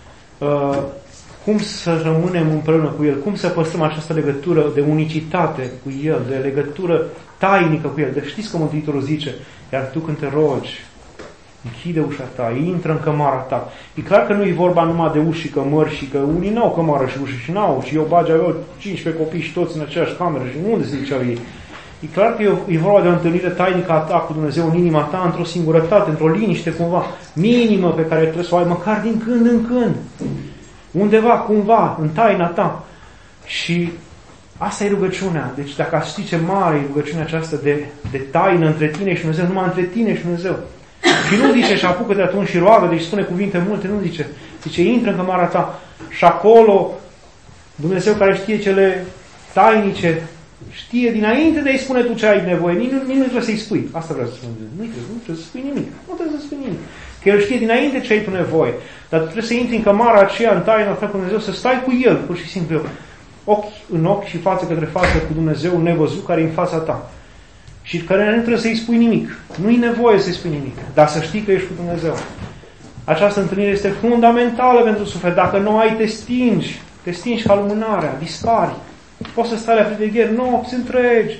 cum să rămânem împreună cu El, cum să păstrăm această legătură de unicitate cu El, de legătură tainică cu El. Deci știți că Mântuitorul zice, iar tu când te rogi, închide ușa ta, intră în cămara ta. E clar că nu e vorba numai de uși și cămări și că unii n-au cămară și uși și n-au și eu bagi aveau 15 copii și toți în aceeași cameră și unde se ziceau ei. E clar că e vorba de o întâlnire tainică a ta cu Dumnezeu în inima ta, într-o singurătate, într-o liniște cumva minimă pe care trebuie să o ai măcar din când în când. Undeva, cumva, în taina ta. Și asta e rugăciunea. Deci dacă ați ști ce mare e rugăciunea aceasta de taină între tine și Dumnezeu, numai între tine și Dumnezeu. Și nu zice și apucă-te atunci și roagă, deci spune cuvinte multe, nu zice. Zice, intră în cămara ta și acolo Dumnezeu care știe cele tainice, știe dinainte de a-i spune tu ce ai nevoie. Nici nu trebuie să-i spui. Asta vreau să spun. Nu trebuie să spui nimic. Nu trebuie să spui nimic. Că El știe dinainte ce ai tu nevoie. Dar tu trebuie să intri în cămara aceea, în taina ta cu Dumnezeu, să stai cu El, pur și simplu. Ochi în ochi și față către față cu Dumnezeu nevăzut care e în fața ta. Și care nu trebuie să-i spui nimic. Nu-i nevoie să-i spui nimic. Dar să știi că ești cu Dumnezeu. Această întâlnire este fundamentală pentru suflet. Dacă nu ai, te stingi ca lumânarea, dispari. Poți să stai la privegheri nopți întregi,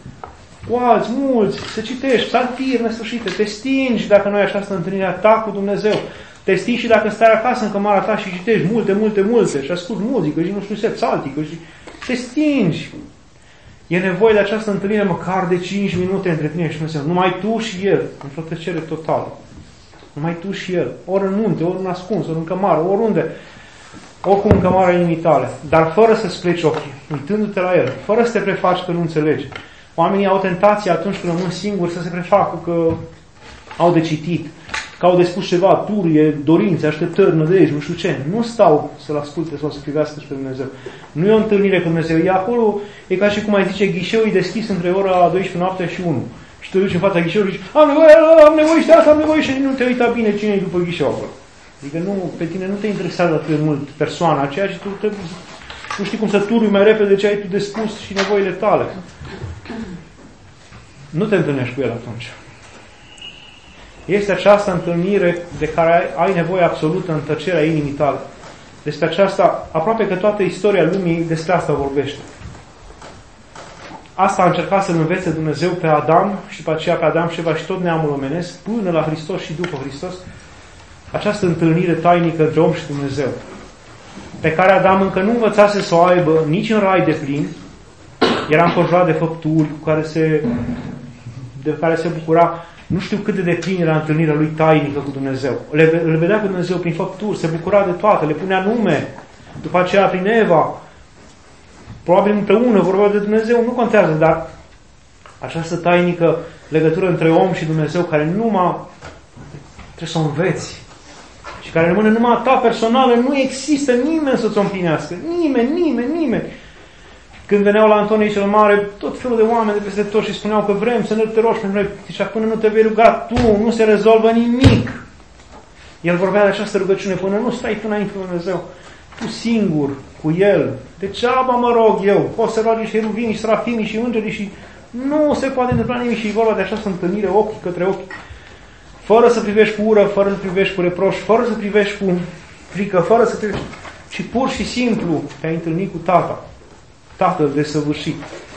cu alți, mulți, să citești, psaltiri nesfârșite, te stingi dacă nu ai această întâlnire a ta cu Dumnezeu. Te stingi și dacă stai acasă în cămara ta și citești multe și asculti muzică și nu știu ce, psaltică și te stingi. E nevoie de această întâlnire măcar de 5 minute între tine și Dumnezeu. Numai tu și El, într-o tăcere totală. Numai tu și El. Ori în munte, ori în ascuns, ori în cămară, oriunde. Oricum în cămara inimii tale. Dar fără să-ți pleci ochii, uitându-te la El. Fără să te prefaci că nu înțelegi. Oamenii au tentație atunci când rămân singuri să se prefacă că au de citit, că au de spus ceva, turie, dorințe, așteptări, nădejde, nu știu ce. Nu stau să-L asculte sau să privească spre Dumnezeu. Nu e o întâlnire cu Dumnezeu. E acolo, e ca și cum ai zice, ghișeul e deschis între ora 12 noaptea și 1. Și te duci în fața ghișeului și zici, am nevoie și de asta, am nevoie și nu te uita bine cine e după ghișeu acolo. Adică pe tine nu te interesează atât de mult persoana aceea și tu nu știi cum să turui mai repede ce ai tu de spus și nevoile tale. Nu te întâlnești cu El atunci. Este această întâlnire de care ai nevoie absolută în tăcerea inimii tale. Despre aceasta, aproape că toată istoria lumii despre asta vorbește. Asta a încercat să-L învețe Dumnezeu pe Adam și pe aceea pe Adam și Eva și tot neamul omenesc până la Hristos și după Hristos. Această întâlnire tainică între om și Dumnezeu, pe care Adam încă nu învățase să o aibă nici în rai de plin, era înconjurat de făpturi de care se bucura. Nu știu cât de deplin era întâlnirea lui tainică cu Dumnezeu. Îl vedea cu Dumnezeu prin făpturi, se bucura de toate, le punea nume. După aceea prin Eva, probabil împreună vorbea de Dumnezeu, nu contează, dar această tainică legătură între om și Dumnezeu care numai trebuie să o înveți și care rămâne numai a ta personală, nu există nimeni să-ți o împlinească. Nimeni. Când veneau la Antonie cel Mare, tot felul de oameni de peste tot și spuneau că vrem să ne te rogi pentru noi. Zicea, până nu te vei ruga tu, nu se rezolvă nimic. El vorbea de această rugăciune, până nu stai tu înainte de Dumnezeu, tu singur, cu El. Degeaba mă rog eu, poți să roagi și eruvinii, și serafimii, și îngerii și nu se poate întâmpla nimic și e vorba de această întâlnire ochi către ochi. Fără să privești cu ură, fără să privești cu reproș, fără să privești cu frică, fără să privești, ci pur și simplu te-ai întâlnit cu Tatăl desăvârșit.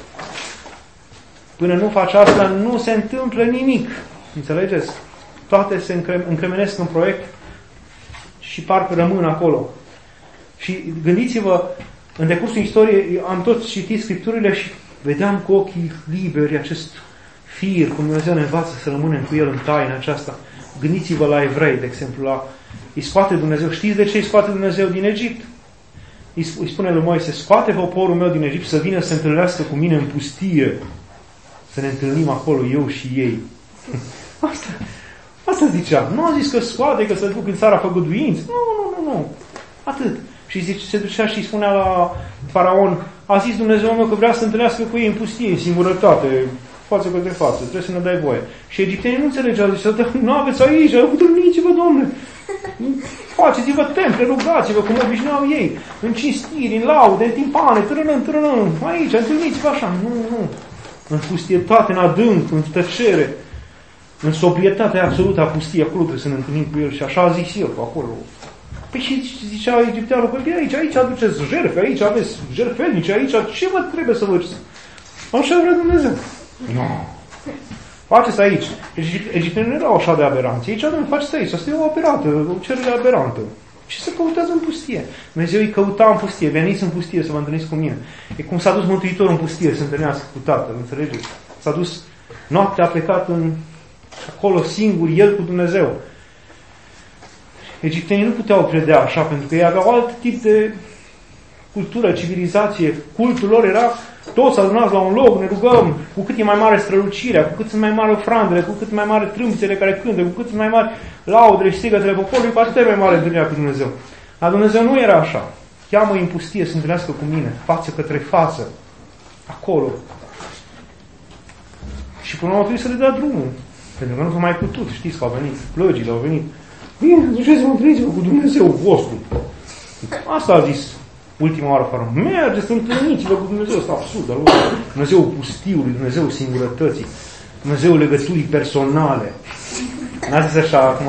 Până nu faci asta, nu se întâmplă nimic. Înțelegeți? Toate se încremenesc în proiect și parcă rămân acolo. Și gândiți-vă, în decursul istoriei am tot citit Scripturile și vedeam cu ochii liberi acest fir, cum Dumnezeu ne învață să rămânem cu El în taina aceasta. Gândiți-vă la evrei, de exemplu, îi scoate Dumnezeu. Știți de ce îi scoate Dumnezeu din Egipt? Îi spune lui Moise, scoate poporul meu din Egipt să vină să se întâlnească cu mine în pustie. Să ne întâlnim acolo, eu și ei. Asta zicea. Nu a zis că scoate, că se duc în țara făgăduinți. Nu. Atât. Și se ducea și îi spunea la faraon, a zis Dumnezeu meu că vrea să se întâlnească cu ei în pustie, în singurătate, față către față. Trebuie să ne dai voie. Și egiptenii nu înțelegeau. Ziceau, nu aveți aici, întâlniți-vă, Domnule. Faceți-vă temple, rugați-vă, cum obișnuiau ei. În cinstiri, în laude, în timpane, trânăm. Aici, întâlniți-vă așa. Nu. În pustietate, în adânc, în tăcere, în sobrietatea absolută a pustiei, acolo trebuie să ne întâlnim cu El. Și așa a zis El, acolo. Păi și zicea egipteanul, păi aici aduceți jertfe, aici aveți jertfelnice, aici ce vă trebuie să vă... Așa vrea Dumnezeu. Nu. Faceți aici. Egiptenii nu erau așa de aberanți. Aici, nu faceți aici. Asta e o aberată, o cerere aberantă. Și se căutează în pustie. Dumnezeu îi căuta în pustie. Veniți în pustie să vă întâlniți cu mine. E cum s-a dus Mântuitorul în pustie să întâlnească cu Tatăl. Înțelegeți? S-a dus noaptea, a plecat acolo singur, El cu Dumnezeu. Egiptenii nu puteau credea așa, pentru că ei aveau alt tip de cultură, civilizație. Cultul lor era toți adunați la un loc, ne rugăm, cu cât e mai mare strălucirea, cu cât sunt mai mari ofrandele, cu cât mai mare trâmbițele care cântă, cu cât sunt mai mari laudele și strigătele poporului, cu atât e mai mare întâlnirea cu Dumnezeu. Dar Dumnezeu nu era așa. Cheamă-i în pustie să întâlnească cu mine, față către față, acolo. Și până la urmă trebuie să le dea drumul. Pentru că nu s-a mai putut, știți că au venit plăgile, au venit. Bine, duceți-vă, întâlniți-vă cu Dumnezeu vostru. Asta a zis ultima oară faraon. Mergeți, întâlniți-vă cu Dumnezeu. Asta absurd, dar Dumnezeu pustiului, Dumnezeu singurătății, Dumnezeu legăturii personale. N-a zis așa, acum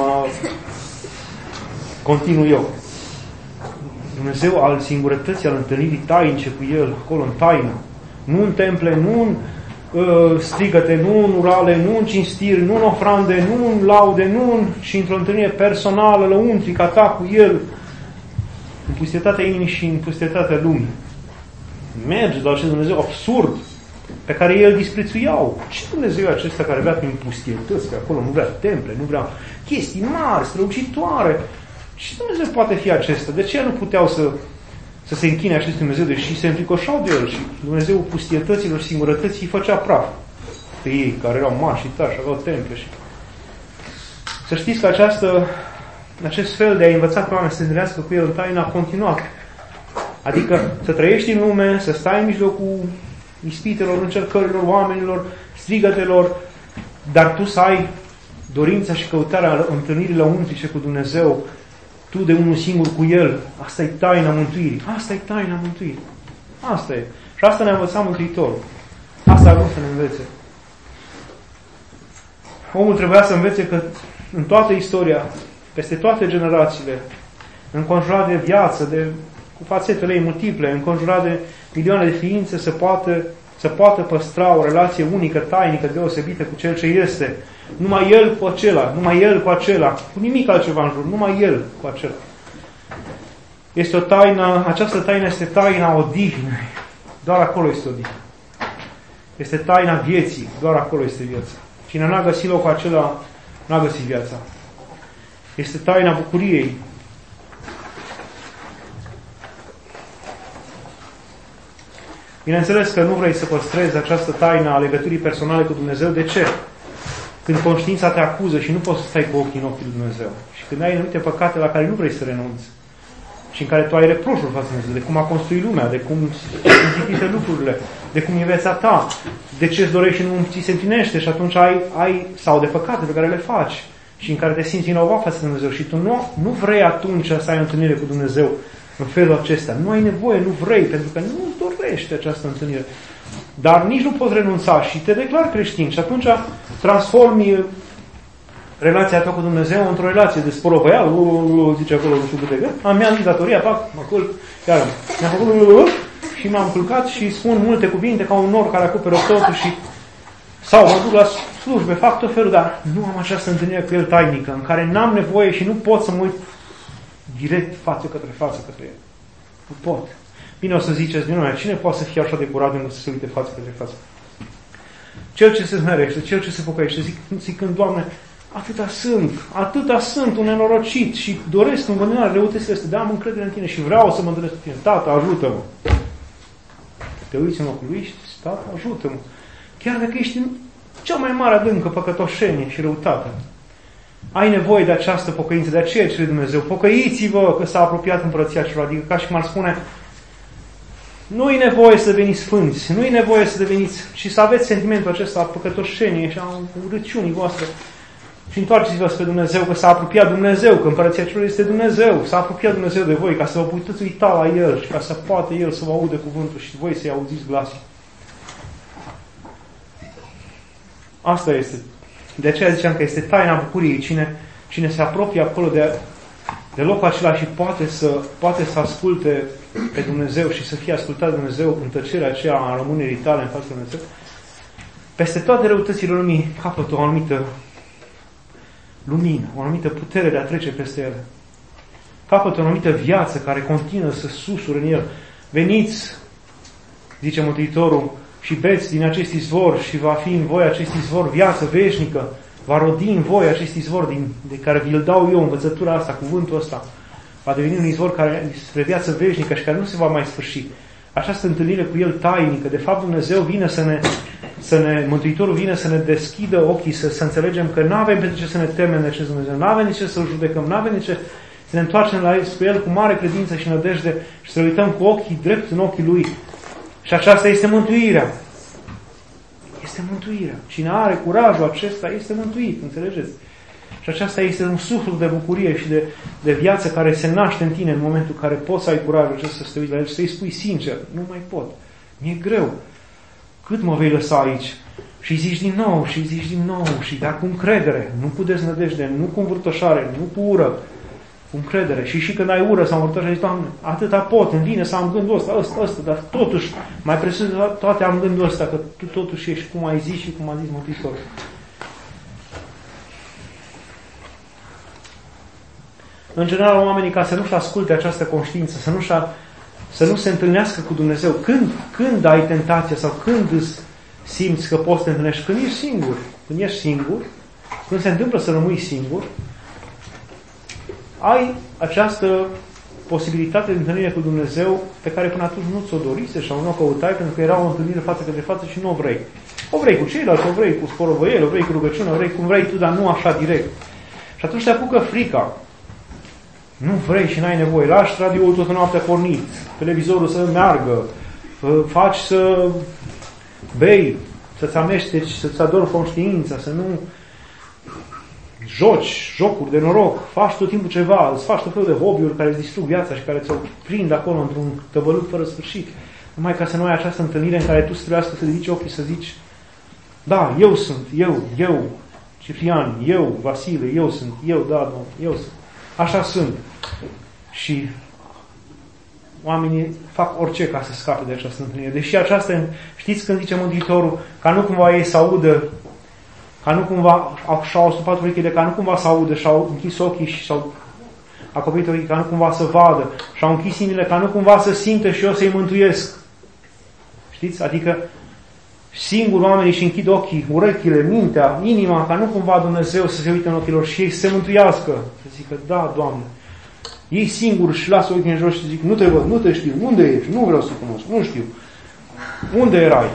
continuu eu. Dumnezeu al singurătății, al întâlnirii tainice cu El, acolo în taină. Nu în temple, nu în strigăte, nu în urale, nu în cinstiri, nu în ofrande, nu în laude, și într-o întâlnire personală, lăuntrică a ta cu El, în pustietatea inimii și în pustietatea lumii. Merge la acest Dumnezeu absurd, pe care ei îl disprețuiau. Ce Dumnezeu e acesta care vrea prin pustietăți, că acolo nu vrea temple, nu vrea chestii mari, strălucitoare? Ce Dumnezeu poate fi acesta? De ce nu puteau să se închine acest Dumnezeu, deși se înfricoșau de El și Dumnezeu pustietăților și singurătății îi făcea praf pe ei, care erau mari și tari și aveau temple. Și... Să știți că acest fel de a învăța pe oameni să se întâlnească cu El în taină a continuat. Adică să trăiești în lume, să stai în mijlocul ispitelor, încercărilor, oamenilor, strigătelor, dar tu să ai dorința și căutarea întâlnirii lăuntrice cu Dumnezeu, tu de unul singur cu El. Asta e taina mântuirii. Asta e taina mântuirii. Asta e. Și asta ne-a învățat Mântuitorul. Asta a vrut să ne învețe. Omul trebuia să învețe că în toată istoria, peste toate generațiile, înconjurat de viață, cu fațetele ei multiple, înconjurat de milioane de ființe, să poată păstra o relație unică, tainică, deosebită cu Cel ce este. Numai El cu acela, numai El cu acela, cu nimic altceva în jur, numai El cu acela. Este o taină, această taină este taina odihnei. Doar acolo este odihnă. Este taina vieții, doar acolo este viața. Cine n-a găsit locul acela, n-a găsit viața. Este taina bucuriei. Bineînțeles că nu vrei să păstrezi această taină a legăturii personale cu Dumnezeu. De ce? Când conștiința te acuză și nu poți să stai cu ochii în ochii lui Dumnezeu. Și când ai anumite păcate la care nu vrei să renunți. Și în care tu ai reproșuri față de Dumnezeu, de cum a construit lumea, de cum sunt zidite lucrurile, de cum e viața ta, de ce îți dorești și nu ți se împlinește și atunci ai sau de păcate pe care le faci și în care te simți vinovat față de Dumnezeu și tu nu vrei atunci să ai o întâlnire cu Dumnezeu în felul acesta. Nu ai nevoie, nu vrei, pentru că nu dorești această întâlnire. Dar nici nu poți renunța și te declari creștin și atunci transformi relația ta cu Dumnezeu într-o relație de sporovăială, zice acolo, nu știu câte, mi-am zis datoria, mă culc, iar mi-am făcut și m-am culcat și spun multe cuvinte ca un nor care acoperă totul și sau mă duc la slujbe, fac tot felul, dar nu am această întâlnire cu El tainică, în care n-am nevoie și nu pot să mă uit direct față către el. Nu pot. Bine o să ziceți, cine poate să fie așa de curat încât să se uite față către față? Cel ce se smerește, cel ce se pocăiește, zicând, Doamne, atâta sunt un nenorocit și doresc în continuare răutățile astea, dar am încredere în Tine și vreau să mă întâlnesc cu Tine. Tată, ajută-mă! Te uiți în ochiul lui și zici, Tată, ajută-mă! Chiar dacă ești în cea mai mare adâncă păcătoșenie și răutate, ai nevoie de această pocăință, de aceea cere Dumnezeu. Pocăiți-vă că s-a apropiat Împărăția Celor, adică ca și cum ar spune, nu e nevoie să deveniți sfânți, nu e nevoie să deveniți și să aveți sentimentul acesta a păcătoșeniei și a urăciunii voastre. Și întoarceți-vă spre Dumnezeu, că s-a apropiat Dumnezeu, că Împărăția Celor este Dumnezeu, s-a apropiat Dumnezeu de voi, ca să vă puteți uita la El și ca să poată El să vă audă cuvântul și voi să-i auziți glasul. Asta este. De aceea ziceam că este taina bucuriei. Cine se apropie acolo de locul acela și poate să asculte pe Dumnezeu și să fie ascultat de Dumnezeu în tăcerea aceea a rămânerii tale în fața lui Dumnezeu, peste toate răutățile lumii capătă o anumită lumină, o anumită putere de a trece peste ele. Capătă o anumită viață care continuă să susură în el. Veniți, zice Mântuitorul, și beți din acest izvor și va fi în voi acest izvor viață veșnică, va rodi în voi acest izvor de care vi-l dau eu, învățătura asta, cuvântul ăsta, va deveni un izvor care spre viață veșnică și care nu se va mai sfârși. Această întâlnire cu El tainică, de fapt Dumnezeu vine Mântuitorul vine să ne deschidă ochii, să înțelegem că nu avem pentru ce să ne temem de acest Dumnezeu, nu avem de ce să-L judecăm, nu avem de ce să ne întoarcem spre El cu mare credință și nădejde și să uităm cu ochii drept în ochii Lui. Și aceasta este mântuirea. Este mântuirea. Cine are curajul acesta este mântuit, înțelegeți? Și aceasta este un suflet de bucurie și de viață care se naște în tine în momentul în care poți să ai curajul acesta să te uiți la El și să-i spui sincer, nu mai pot. Mi-e greu. Cât mă vei lăsa aici? Și zici din nou, dar cu încredere, nu cu deznădejde, nu cu învârtoșare, nu cu ură, cu încredere. Și când ai ură sau învârtoșare, zici, Doamne, atâta pot, îmi vine să am gândul ăsta, dar totuși, mai presus de toate am gândul ăsta, că tu totuși ești cum ai zis și cum a zis Mântuitorul. În general, oamenii, ca să nu-și asculte această conștiință, să nu se întâlnească cu Dumnezeu, când ai tentația sau când îți simți că poți să te întâlnești, când ești singur, când se întâmplă să rămâi singur, ai această posibilitate de întâlnire cu Dumnezeu pe care până atunci nu ți-o dorise sau nu o căutai, pentru că era o întâlnire față către față și nu o vrei. O vrei cu ceilalți, o vrei cu sporovăiel, o vrei cu rugăciune, o vrei cum vrei tu, dar nu așa direct. Și atunci te apucă frica. Nu vrei și n-ai nevoie. Lași radio-ul toată noaptea pornit, televizorul să meargă, faci să bei, să-ți amesteci, să-ți adori conștiința, să nu joci jocuri de noroc, faci tot timpul ceva, îți faci tot felul de hobby-uri care îți distrug viața și care ți-o prind acolo într-un tăvăluc fără sfârșit. Numai ca să nu ai această întâlnire în care tu trebuiască să ridici ochii să zici, da, eu sunt, eu, Ciprian, eu, Vasile, eu sunt, eu, da, Domnul, eu sunt. Așa sunt. Și oamenii fac orice ca să scape de această întâlnire. Deși aceasta, știți când zice Mântuitorul, ca nu cumva ei să audă, ca nu cumva și-au astupat urechile, ca nu cumva să audă, și-au închis ochii și și-au acoperit ochii, ca nu cumva să vadă, și-au închis inimile, ca nu cumva să simtă și eu să-i mântuiesc. Știți? Adică singur oamenii și închid ochii, urechile, mintea, inima, ca nu cumva Dumnezeu să se uite în ochii lor și ei să se mântuiască. Să zică, da, Doamne. Ei singuri își lasă ochii în jos și zic, nu te văd, nu te știu, unde ești? Nu vreau să cunosc, nu știu. Unde erai?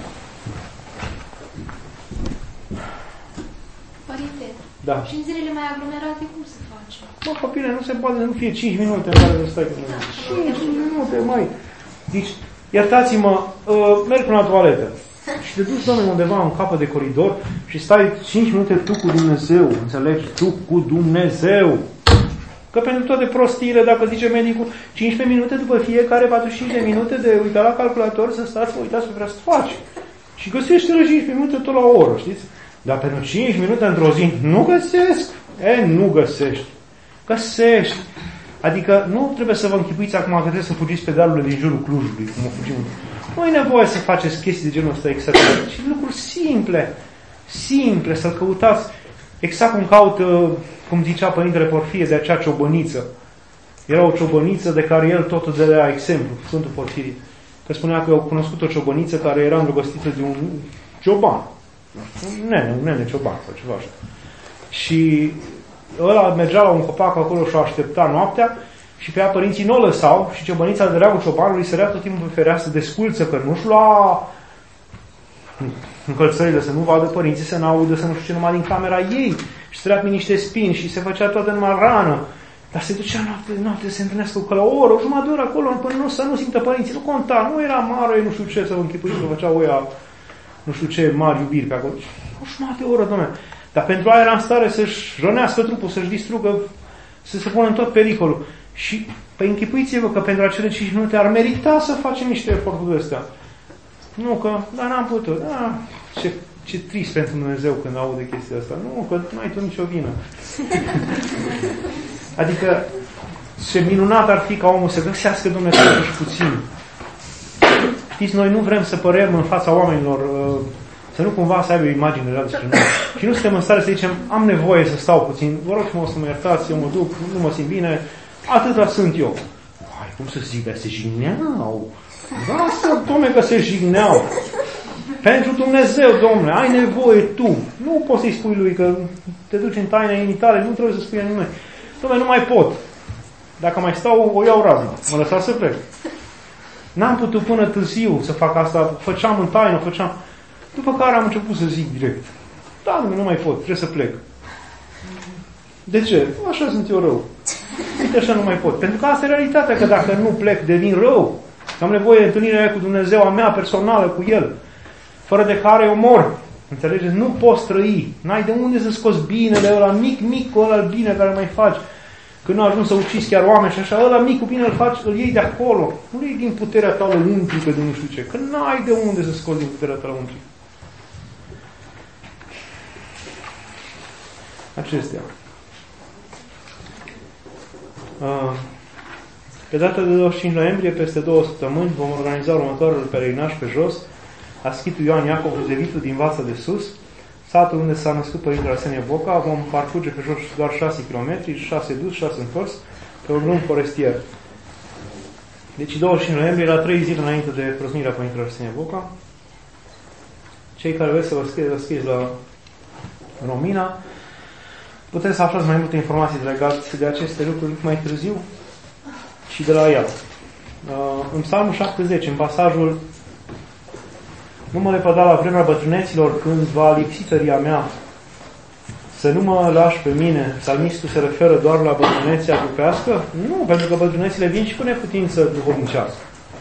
Părinte, da. Și în zilele mai aglomerate cum se face? Mă, copile, nu se poate să nu fie 5 minute în care să stai cu mine. 5 minute, mai. Deci, iertați-mă, merg până la toaletă. Și te duci, Doamne, undeva în capăt de coridor și stai 5 minute tu cu Dumnezeu. Înțelegi? Tu cu Dumnezeu. Că pentru toate prostiile, dacă zice medicul, 15 minute după fiecare 45 de minute de uita la calculator să stați, uitați ce vrea să faci. Și găsește-le 15 minute tot la o oră, știți? Dar pentru 5 minute într-o zi nu găsesc. Nu găsești. Găsești. Adică nu trebuie să vă închipuiți acum că trebuie să fugiți pe dealurile din jurul Clujului, cum o fugim. Nu e nevoie să faceți chestii de genul ăsta exact. Și lucruri simple, să-L căutați exact cum caută, cum zicea Părintele Porfie, de acea ciobăniță. Era o ciobăniță de care el tot îți dădea exemplu, Sfântul Porfirie. Că spunea că au cunoscut o ciobăniță care era îndrăgostită de un cioban. Un nene cioban sau ceva așa. Și ăla mergea la un copac acolo și o aștepta noaptea și pe ea părinții nu o lăsau și ciobănița de dragul ciobanului sărea tot timpul pe fereastră de sculță, că nu-și lua încălțările, să nu vadă părinții, să n-audă, să nu știu ce, numai din camera ei. Și sărea pe niște spini și se făcea toată numai rană. Dar se ducea noapte să se întâlnească cu la o oră, o jumătate de oră acolo, până să nu simtă părinții. Nu conta, nu era mare, nu știu ce, să vă închipuiți că făcea oia, nu știu ce, mari iubiri pe acolo. O jumătate de oră, dom'le. Dar pentru aia era în stare să-și rănească trupul, să-și distrugă, să se pună în tot pericolul. Și, păi închipuiți-vă că pentru acele 5 minute ar merita să facem niște eforturi de astea. Nu, că, dar n-am putut. Ce trist pentru Dumnezeu când aude chestia asta. Nu, că n-ai tu nicio vină. Adică, ce minunat ar fi ca omul să găsească Dumnezeu și puțin. Știți, noi nu vrem să părem în fața oamenilor, să nu cumva să aibă o imagine de despre noi. Și nu suntem în stare să zicem, am nevoie să stau puțin, vă rog frumos să mă iertați, eu mă duc, nu mă simt bine, atâta sunt eu. Hai, cum să zic, dar se jigneau. Lasă, dom'le, că se jigneau. Pentru Dumnezeu, dom'le, ai nevoie tu. Nu poți să-i spui lui că te duci în taina inimii tale, nu trebuie să spui a nimeni. Dom'le, nu mai pot. Dacă mai stau, o iau razna. Mă lăsați să plec. N-am putut până târziu să fac asta. Făceam în taină, făceam. După care am început să zic direct. Da, dom'le, nu mai pot, trebuie să plec. De ce? Așa sunt eu rău. Uite, așa nu mai pot. Pentru că asta e realitatea, că dacă nu plec, devin rău. Am nevoie de întâlnirea cu Dumnezeu, a mea personală, cu El. Fără de care eu mor. Înțelegeți? Nu poți trăi. N-ai de unde să scoți binele ăla, mic, ăla bine care mai faci. Când nu ajungi să ucizi chiar oameni și așa, ăla micul bine îl faci, îl iei de acolo. Nu îl iei din puterea ta lăuntrică de nu știu ce. Că n-ai de unde să scoți din puterea ta lăuntrică. Acestea. Pe data de 25 noiembrie, peste 2 săptămâni, vom organiza următorul pelerinaj pe jos, la Schitul Ioan Iacov Ruzevitu din Vața de Sus, satul unde s-a născut Părintele Arsenie Boca. Vom parcurge pe jos doar 6 km, 6 dus, 6 întors, pe un drum forestier. Deci 25 noiembrie, la 3 zile înainte de prăznirea Părintele Arsenie Boca. Cei care vreți să vă scrieți la Romina, puteți să aflați mai multe informații legate de aceste lucruri mai târziu și de la ea. În Psalmul 70, în pasajul nu mă lepăda la vremea bătrâneților când va lipsi tăria mea, să nu mă lași pe mine. Psalmistul se referă doar la bătrânețea trupească? Nu, pentru că bătrânețile vin și cu neputință duhovnicească.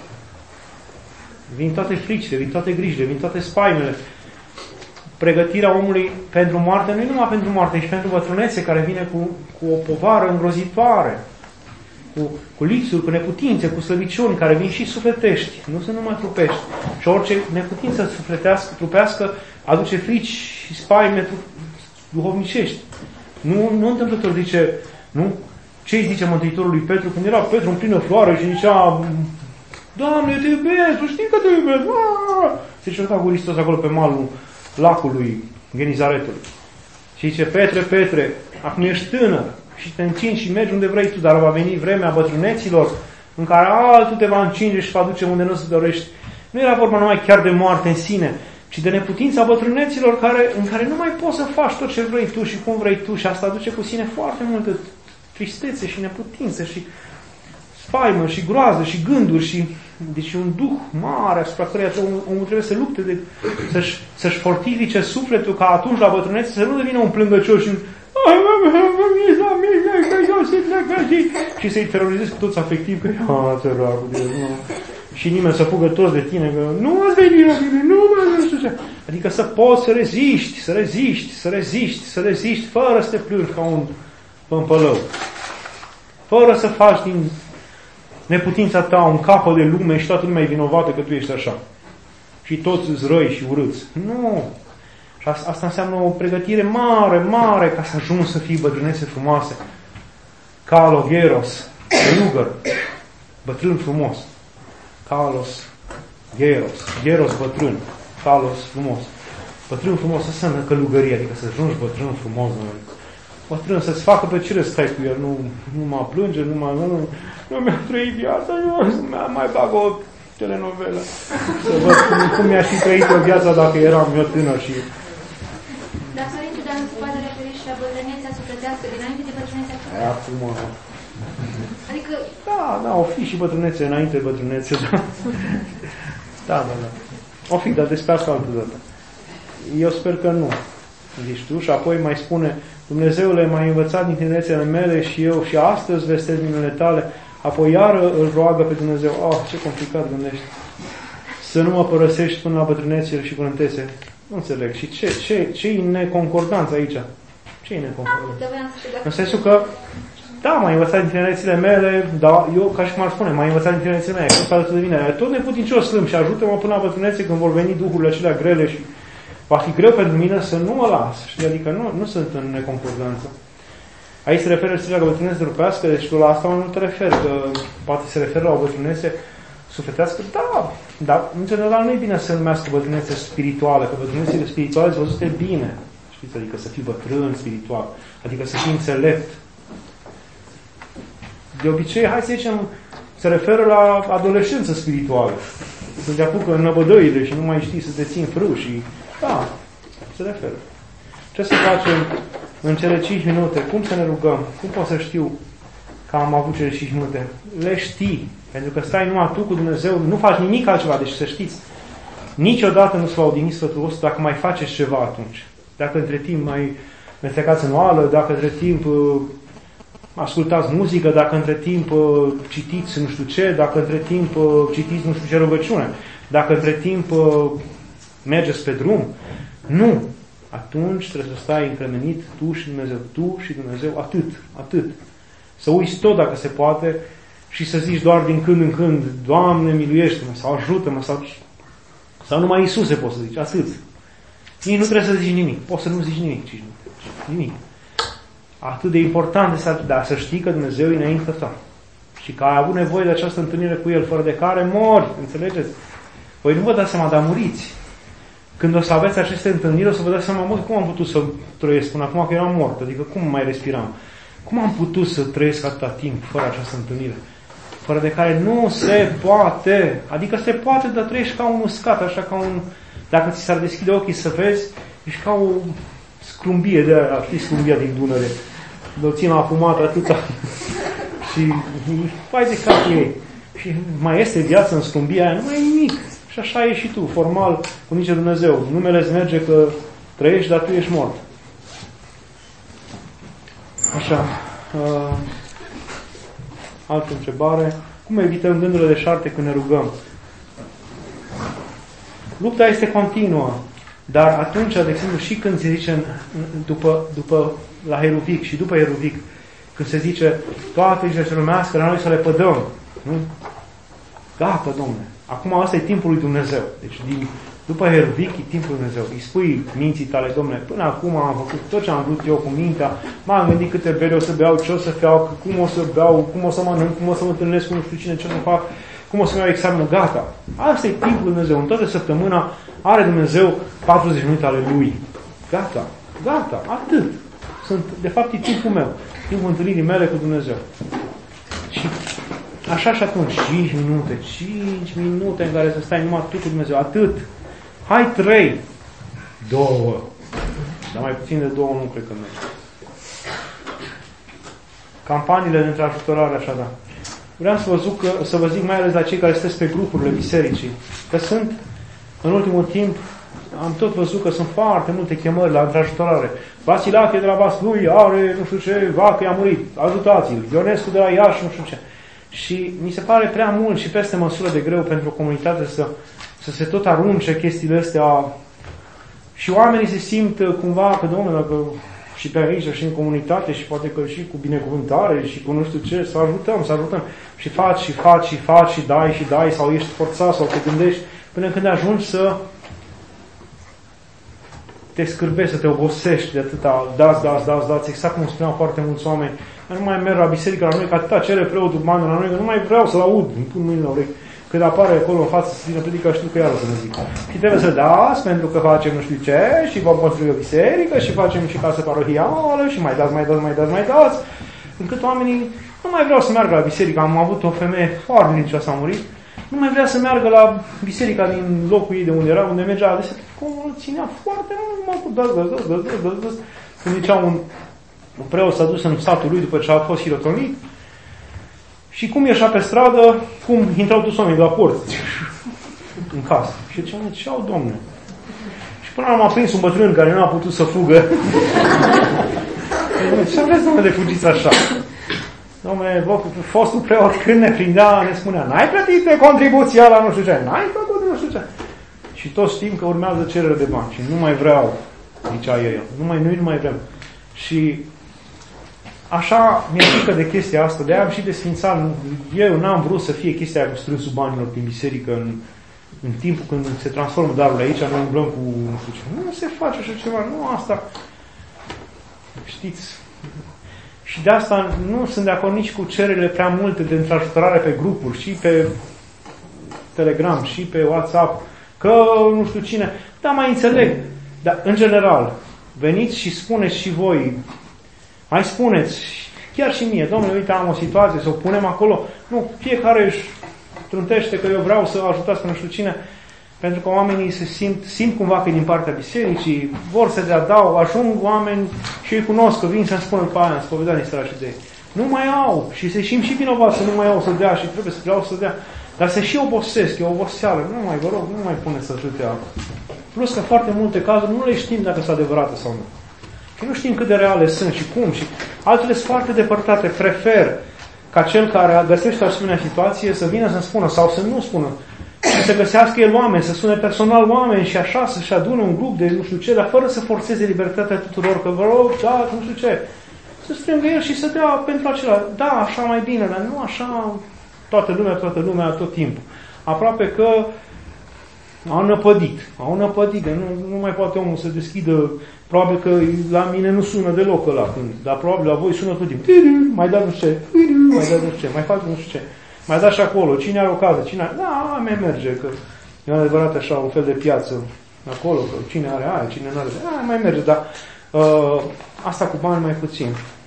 Vin toate fricile, vin toate grijile, vin toate spaimele. Pregătirea omului pentru moarte nu e numai pentru moarte, ci pentru bătrânețe care vine cu o povară îngrozitoare, cu lipsuri, cu neputințe, cu slăbiciuni, care vin și sufletești, nu sunt numai trupești. Și orice neputință trupească aduce frici și spaime duhovnicești. Nu întâmplător zice, nu? Ce îi zice Mântuitorul lui Petru când era Petru în plină floare și zicea, Doamne, te iubesc, tu știi că te iubesc. Se certa cu Hristos acolo pe malul lacului Genizaretului. Și zice, Petre, acum ești tânăr și te încingi și mergi unde vrei tu, dar va veni vremea bătrâneților în care altul te va încinge și va duce unde nu se dorești. Nu era vorba numai chiar de moarte în sine, ci de neputința bătrâneților în care nu mai poți să faci tot ce vrei tu și cum vrei tu, și asta aduce cu sine foarte multă tristețe și neputință și spaimă și groază și gânduri și deci un duh mare asupra căreia omul trebuie să lupte, să-și fortifice sufletul ca atunci la bătrânețe să nu devină un plângăcios și să-i terorizezi cu toți afectiv că săracul de și nimeni să fugă toți de tine că nu ați venit la mine, nu știu ce. Adică să poți să reziști fără să te plângi ca un pămpălău, fără să faci din neputința ta un capăt de lume și toată lumea e vinovată că tu ești așa. Și toți îți răi și urâți. Nu! Și asta înseamnă o pregătire mare ca să ajungi să fii bătrânețe frumoase. Kalogheros, călugăr, bătrân frumos. Kalos, gheros bătrân, kalos frumos. Bătrân frumos înseamnă călugărie, adică să ajungi bătrân frumos. bătrân să-ți facă plăcere să stai cu el, nu mă plânge, nu mi-a trăit viața, nu mai bag o telenovelă. Să văd cum mi-aș fi trăit o viața dacă eram eu tânăr și... Dar Părinte, dar nu se poate referi și la bătrânețea sufletească dinainte de bătrânețea fizică? Acum... Adică... Da, o fi și bătrânețe înainte de bătrânețe, da. Da. O fi, dar despre asta altă dată. Eu sper că nu. Zici tu, și apoi mai spune, Dumnezeule, m-ai învățat din tinerețele mele și eu și astăzi vestesc minunile tale. Apoi iară îl roagă pe Dumnezeu. Ce complicat gândești. Să nu mă părăsești până la bătrânețe și părântețe. Nu înțeleg. Și ce-i neconcordanță aici? Ce-i neconcordanță? În sensul că, da, m-ai învățat din tinerețele mele, dar eu, ca și cum ar spune, m-ai învățat din tinerețele mele, că alături de mine. Tot neputincios slâm și ajută-mă până la bătrânețe când vor veni duhurile acelea grele și va fi greu pentru mine să nu mă las. Știi? Adică nu sunt în neconcordanță. Aici se referă și la bătrânețe trupească, deci tu la asta nu te referi, că poate se referă la o bătrânețe sufletească. Da, dar în general nu e bine să numească bătrânețe spirituală, că bătrânețele spirituale sunt văzute bine. Știți? Adică să fii bătrân spiritual, adică să fii înțelept. De obicei, hai să zicem, se referă la adolescență spirituală. Să te apucă în năbădăile și nu mai știi să te ții în frâu și... Da, se referă. Ce să facem în cele 5 minute? Cum să ne rugăm? Cum pot să știu că am avut cele 5 minute? Le știi. Pentru că stai numai tu cu Dumnezeu, nu faci nimic altceva. Deci să știți, niciodată nu se va odihni Sfântul vostru dacă mai faceți ceva atunci. Dacă între timp mai mestecați în oală, dacă între timp ascultați muzică, dacă între timp citiți nu știu ce, dacă între timp citiți nu știu ce rugăciune, dacă între timp mergeți pe drum, nu. Atunci trebuie să stai încremenit tu și Dumnezeu, atât. Să uiți tot dacă se poate și să zici doar din când în când, Doamne, miluiește-mă, sau ajută-mă, sau numai Iisuse poți să zici, atât. Nici nu trebuie să zici nimic, poți să nu zici nimic. Atât de important să știi că Dumnezeu e înaintea ta și că ai avut nevoie de această întâlnire cu El, fără de care mori, înțelegeți? Voi nu vă dați seama, dar muriți. Când o să aveți aceste întâlniri, o să vă dați seama, cum am putut să trăiesc până acum că eram mort? Adică cum mai respiram? Cum am putut să trăiesc atâta timp fără această întâlnire? Fără de care nu se poate. Adică se poate, dar trăiești ca un uscat, așa ca un... Dacă ți s-ar deschide ochii să vezi, ești ca o scrumbie de aia, știi scrumbia din Dunăre. O țin afumată atâta. Și vai de capul ei. Și mai este viață în scrumbia aia, nu mai e nimic. Și așa e și tu, formal, cu nici Dumnezeu. Numele îți merge că trăiești, dar tu ești mort. Așa. Altă întrebare. Cum evităm gândurile deșarte când ne rugăm? Lupta este continuă. Dar atunci, de exemplu, și când se zice după la Heruvic și după Heruvic, când se zice toate cele ce lumească, la noi să le pădăm. Nu? Gata, Dom'le. Acum asta e timpul lui Dumnezeu. Deci după Heruvic e timpul lui Dumnezeu. Îi spui minții tale, Dom'le, până acum am făcut tot ce am vrut eu cu mintea, m-am gândit câte bere o să beau, ce o să beau, cum o să beau, cum o să mănânc, cum o să mă întâlnesc cu nu știu cine, ce nu fac, cum o să-mi iau examenul, gata. Asta e timpul lui Dumnezeu. În toată săptămâna are Dumnezeu 40 minute ale Lui. Gata, atât. De fapt, e timpul meu. Timpul întâlnirii mele cu Dumnezeu. Și așa și atunci, 5 minute în care să stai numai tu cu Dumnezeu. Atât. Hai 3. 2. Dar mai puțin de 2 nu cred că merge. Campaniile de întrajutorare, așa, da. Vreau să vă zic mai ales la cei care sunteți pe grupurile bisericii, că sunt, în ultimul timp, am tot văzut că sunt foarte multe chemări la întrajutorare. Vasilache de la Vaslui are, nu știu ce, vacă i-a murit, ajutați-l. Ionescu de la Iași, nu știu ce. Și mi se pare prea mult și peste măsură de greu pentru o comunitate să se tot arunce chestiile astea. Și oamenii se simt cumva că, Domnule, dacă și pe aici, și în comunitate, și poate că și cu binecuvântare, și cu nu știu ce, să ajutăm. Și faci, și dai, sau ești forțat, sau te gândești, până când ajungi să te scârbești, să te obosești de atâta, dați, exact cum spuneau foarte mulți oameni, nu mai merg la biserică la noi, că atâta cere preotul banul la noi, că nu mai vreau să-l aud, îmi pun mâinile la urechi. când apare acolo în față să țină predică, știu că iar o să ne zic. Și trebuie să dați pentru că facem nu știu ce și vom construi o biserică și facem și casă parohială și mai dați. Încât oamenii nu mai vreau să meargă la biserică. Am avut o femeie foarte lincioasă, a murit. Nu mai vrea să meargă la biserica din locul ei de unde era, unde mergea adesea. Cum îl ținea foarte mult. Când zicea un preot s-a dus în satul lui după ce a fost hirotonit. Și cum ieșea pe stradă, cum intrau toți oamenii de la porți în casă. Și ce au, domne? Și până am prins un bătrân care nu a putut să fugă. Ce aveți, domne, de fugiți așa? Dom'le, fostul preot când ne prindea, ne spunea, n-ai plătit de contribuția la nu știu ce, n-ai făcut de nu știu ce. Și toți știm că urmează cerere de bani și nu mai vreau, zicea el. Noi nu mai vrem. Și așa mi-e frică de chestia asta, de-aia am și desfințat. Eu n-am vrut să fie chestia cu strânsul banilor din biserică în timpul când se transformă darul aici, noi umblăm cu nu știu ce. Nu se face așa ceva, nu asta. Știți? Și de asta nu sunt de acord nici cu cererile prea multe de întrajutorare pe grupuri, și pe Telegram, și pe WhatsApp, că nu știu cine. Da, mai înțeleg. Dar, în general, veniți și spuneți și voi, mai spuneți, chiar și mie, domnule, uite, am o situație, să o punem acolo. Nu, fiecare își trântește că eu vreau să ajutați pe nu știu cine, pentru că oamenii se simt cumva că e din partea bisericii, vor să dea, ajung oameni și îi cunosc, că vin să-mi spună după aia, în spovedanie sărași de ei. Nu mai au și se simt și vinovați să nu mai au să dea și trebuie să vreau să dea. Dar se și obosesc, e o oboseală. Nu mai, vă rog, nu mai pune să ajute altul. Plus că foarte multe cazuri nu le știm dacă sunt adevărate sau nu. Și nu știm cât de reale sunt și cum. Și altele sunt foarte depărtate. Prefer ca cel care găsește o asemenea situație să vină să-mi spună sau să nu spună. Și să găsească el oameni, să sune personal oameni și așa să-și adune un grup de nu știu ce, dar fără să forțeze libertatea tuturor, că vă rog, da, nu știu ce. Să strângă el și să dea pentru acela. Da, așa mai bine, dar nu așa toată lumea, tot timpul. Aproape că au năpădit, nu mai poate omul să deschidă. Probabil că la mine nu sună deloc ăla când, dar probabil la voi sună tot timpul. Mai dați nu știu ce, mai fac nu știu ce. Mai dați și acolo, cine are o casă, cine are... Da, mai merge, că e adevărat așa un fel de piață acolo, că cine are aia, cine nu are... mai merge, dar asta cu bani mai puțin.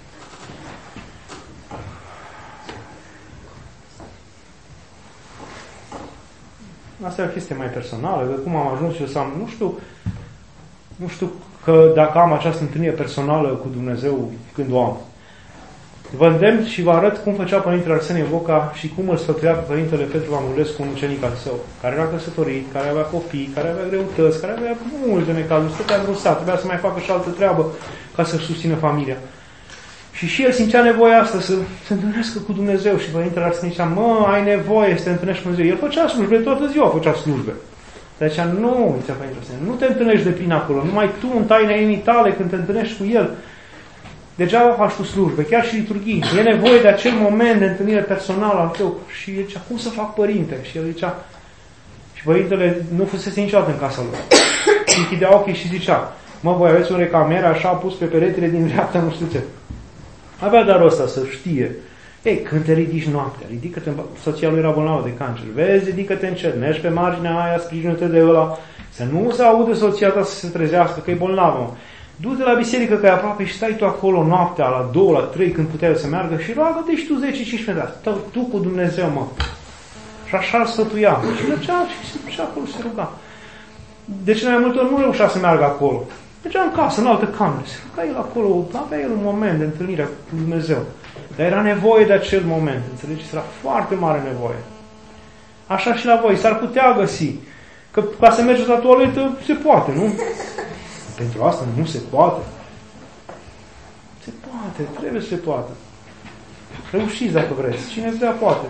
Asta e o chestie mai personală, de cum am ajuns eu să am... Nu știu că dacă am această întâlnire personală cu Dumnezeu când o am. Vă îndemn și vă arăt cum făcea Părintele Arsenie Boca și cum îl sfătuia pe Părintele Petru Amulescu, un ucenic al său, care era căsătorit, care avea copii, care avea greutăți, care avea multe necazuri, stătea într-un sat, trebuia să mai facă și altă treabă ca să-și susțină familia. Și el simțea nevoia asta să se întâlnească cu Dumnezeu și Părintele Arsenie zicea, ai nevoie să te întâlnești cu Dumnezeu. El făcea slujbe, toată ziua făcea slujbe. Dar zicea, nu, zicea Părintele Arsenie, nu te întâlnești de plin acolo, numai tu în taina inimii tale când te întâlnești cu El. Degeaba faci tu slujbe, chiar și liturghii. E nevoie de acel moment de întâlnire personală al tău. Și el zicea, cum să fac părinte? Și el zicea, și părintele nu fusese niciodată în casa lui. Și închidea ochii și zicea, voi aveți un recamer așa pus pe peretele din dreapta, nu știu ce. Avea darul ăsta să știe. Când te ridici noaptea, ridică-te, soția lui era bolnavă de cancer, vezi, ridică-te în cer, mergi pe marginea aia, sprijină-te de ăla, să nu se aude soția ta să se trezească, că e bolnavă. Du-te la biserică că e aproape și stai tu acolo noaptea, la 2, la 3, când puteai să meargă și roagă-te și tu 10-15 de asta. Tu cu Dumnezeu, mă. Și așa îl sfătuia. Și mergea și se ducea acolo, se ruga. De ce mai multe ori nu reușea să meargă acolo? Mergea în casă, în altă cameră. Se ruga el acolo, avea el un moment de întâlnire cu Dumnezeu. Dar era nevoie de acel moment. Înțelegeți? Era foarte mare nevoie. Așa și la voi. S-ar putea găsi. Că ca să mergeți la toaletă, se poate, nu? Pentru asta nu se poate. Se poate, trebuie să se poate. Reușiți dacă vreți. Cine vrea, poate.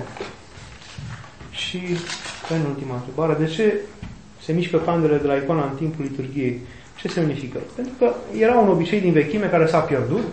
Și, penultima întrebare, de ce se mișcă candelele de la icoana în timpul liturghiei? Ce semnifică? Pentru că era un obicei din vechime care s-a pierdut,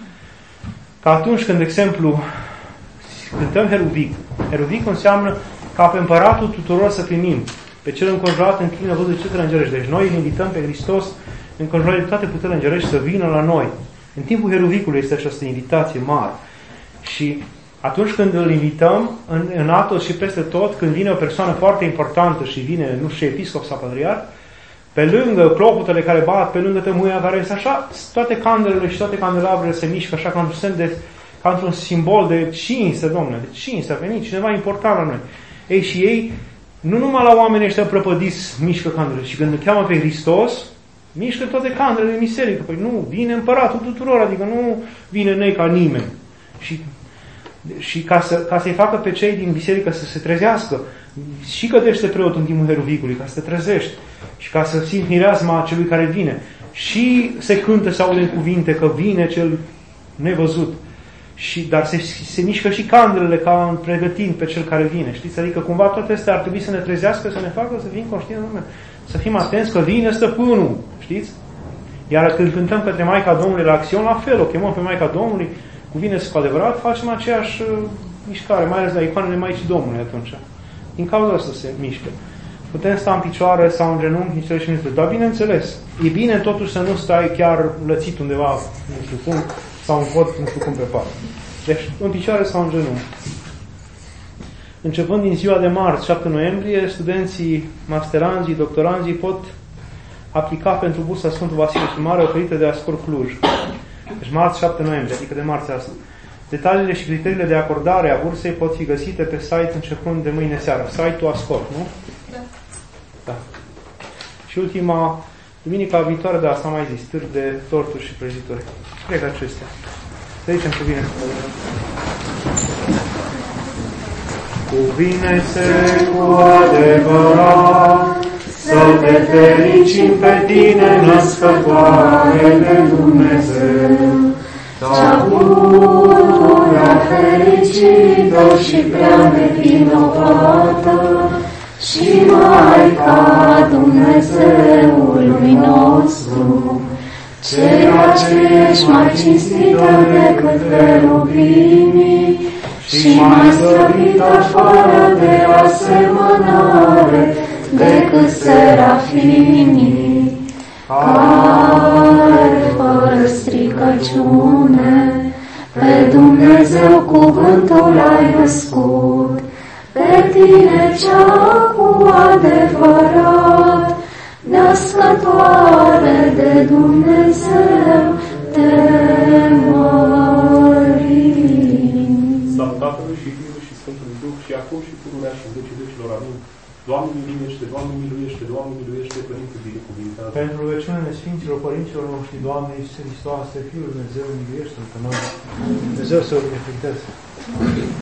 că atunci când, de exemplu, cântăm Heruvic, Heruvic înseamnă ca pe împăratul tuturor să primim, pe cel înconjurat închină văzut de cetele îngerești. Deci noi îl invităm pe Hristos înconjurat de toate puterile îngerești să vină la noi. În timpul Heruvicului este această invitație mare. Și atunci când îl invităm în Atos și peste tot, când vine o persoană foarte importantă și vine, nu știu, episcop sau patriarh, pe lângă clopotele care bat, pe lângă tămâia care este așa, toate candelele și toate candelabrele se mișcă așa ca într-un semn de, ca într-un simbol de cinste, Domnule, de cinste, a venit cineva important la noi. Ei, și ei, nu numai la oamenii ăștia prăpădiți mișcă candelele, ci când îl cheamă pe Hristos, mișcă toate candelele din biserică. Păi nu, vine împăratul tuturor, adică nu vine noi ca nimeni. Și ca să-i facă pe cei din biserică să se trezească, și cădește preotul în timpul heruvicului, ca să te trezești, și ca să simți mireasma celui care vine. Și se cântă, se aude în cuvinte că vine cel nevăzut. Dar se mișcă și candelele ca pregătind pe cel care vine. Știți? Adică cumva toate astea ar trebui să ne trezească, să ne facă să fim conștienți, să fim atenți că vine stăpânul. Știți? Iar când cântăm către Maica Domnului la acțiune, la fel, o chemăm pe Maica Domnului, cuvine cu adevărat, facem aceeași mișcare, mai ales la icoanele Maicii Domnului atunci. Din cauza asta se mișcă. Putem sta în picioare sau în genunchi, niște și niște. Dar bineînțeles, e bine totuși să nu stai chiar lățit undeva, nu știu cum, sau în pot, nu știu cum pe pat. Deci, în picioare sau în genunchi. Începând din ziua de marți, 7 noiembrie, studenții, masteranzii, doctoranzii pot aplica pentru bursa Sfântul Vasile cel Mare oferită de Ascor Cluj. Deci marți 7 noiembrie, adică de marți asta. Detaliile și criteriile de acordare a bursei pot fi găsite pe site începând de mâine seară. Site-ul Ascor, nu? Da. Și ultima, duminica viitoare, da, asta am mai zis, târg de torturi și prăjituri. Cred că acestea. Să zicem cuvine. Cuvine-se cu adevărat să te fericim pe tine, născătoare de Dumnezeu, cea pururea fericită și prea nevinovată, și Maica Dumnezeului nostru, ceea ce ești mai cinstită decât cherubimii și mai slăvită fără de asemănare decât serafimii, care fără stricăciune pe Dumnezeu cuvântul ai născut, pe tine cea cu adevărat, născătoare de Dumnezeu, te mărim. Slavă Tatălui și Fiului și Sfântului Duh și acum și pururea și în vecii vecilor. Amin. Doamne miluiește, Doamne miluiește, Doamne miluiește, Părinte binecuvintează. Pentru rugăciunile Sfinților Părinților noștri, Doamne Iisuse Hristoase, Fiul Dumnezeu, miluiește-L pe noi. Dumnezeu să o binecuvânteze.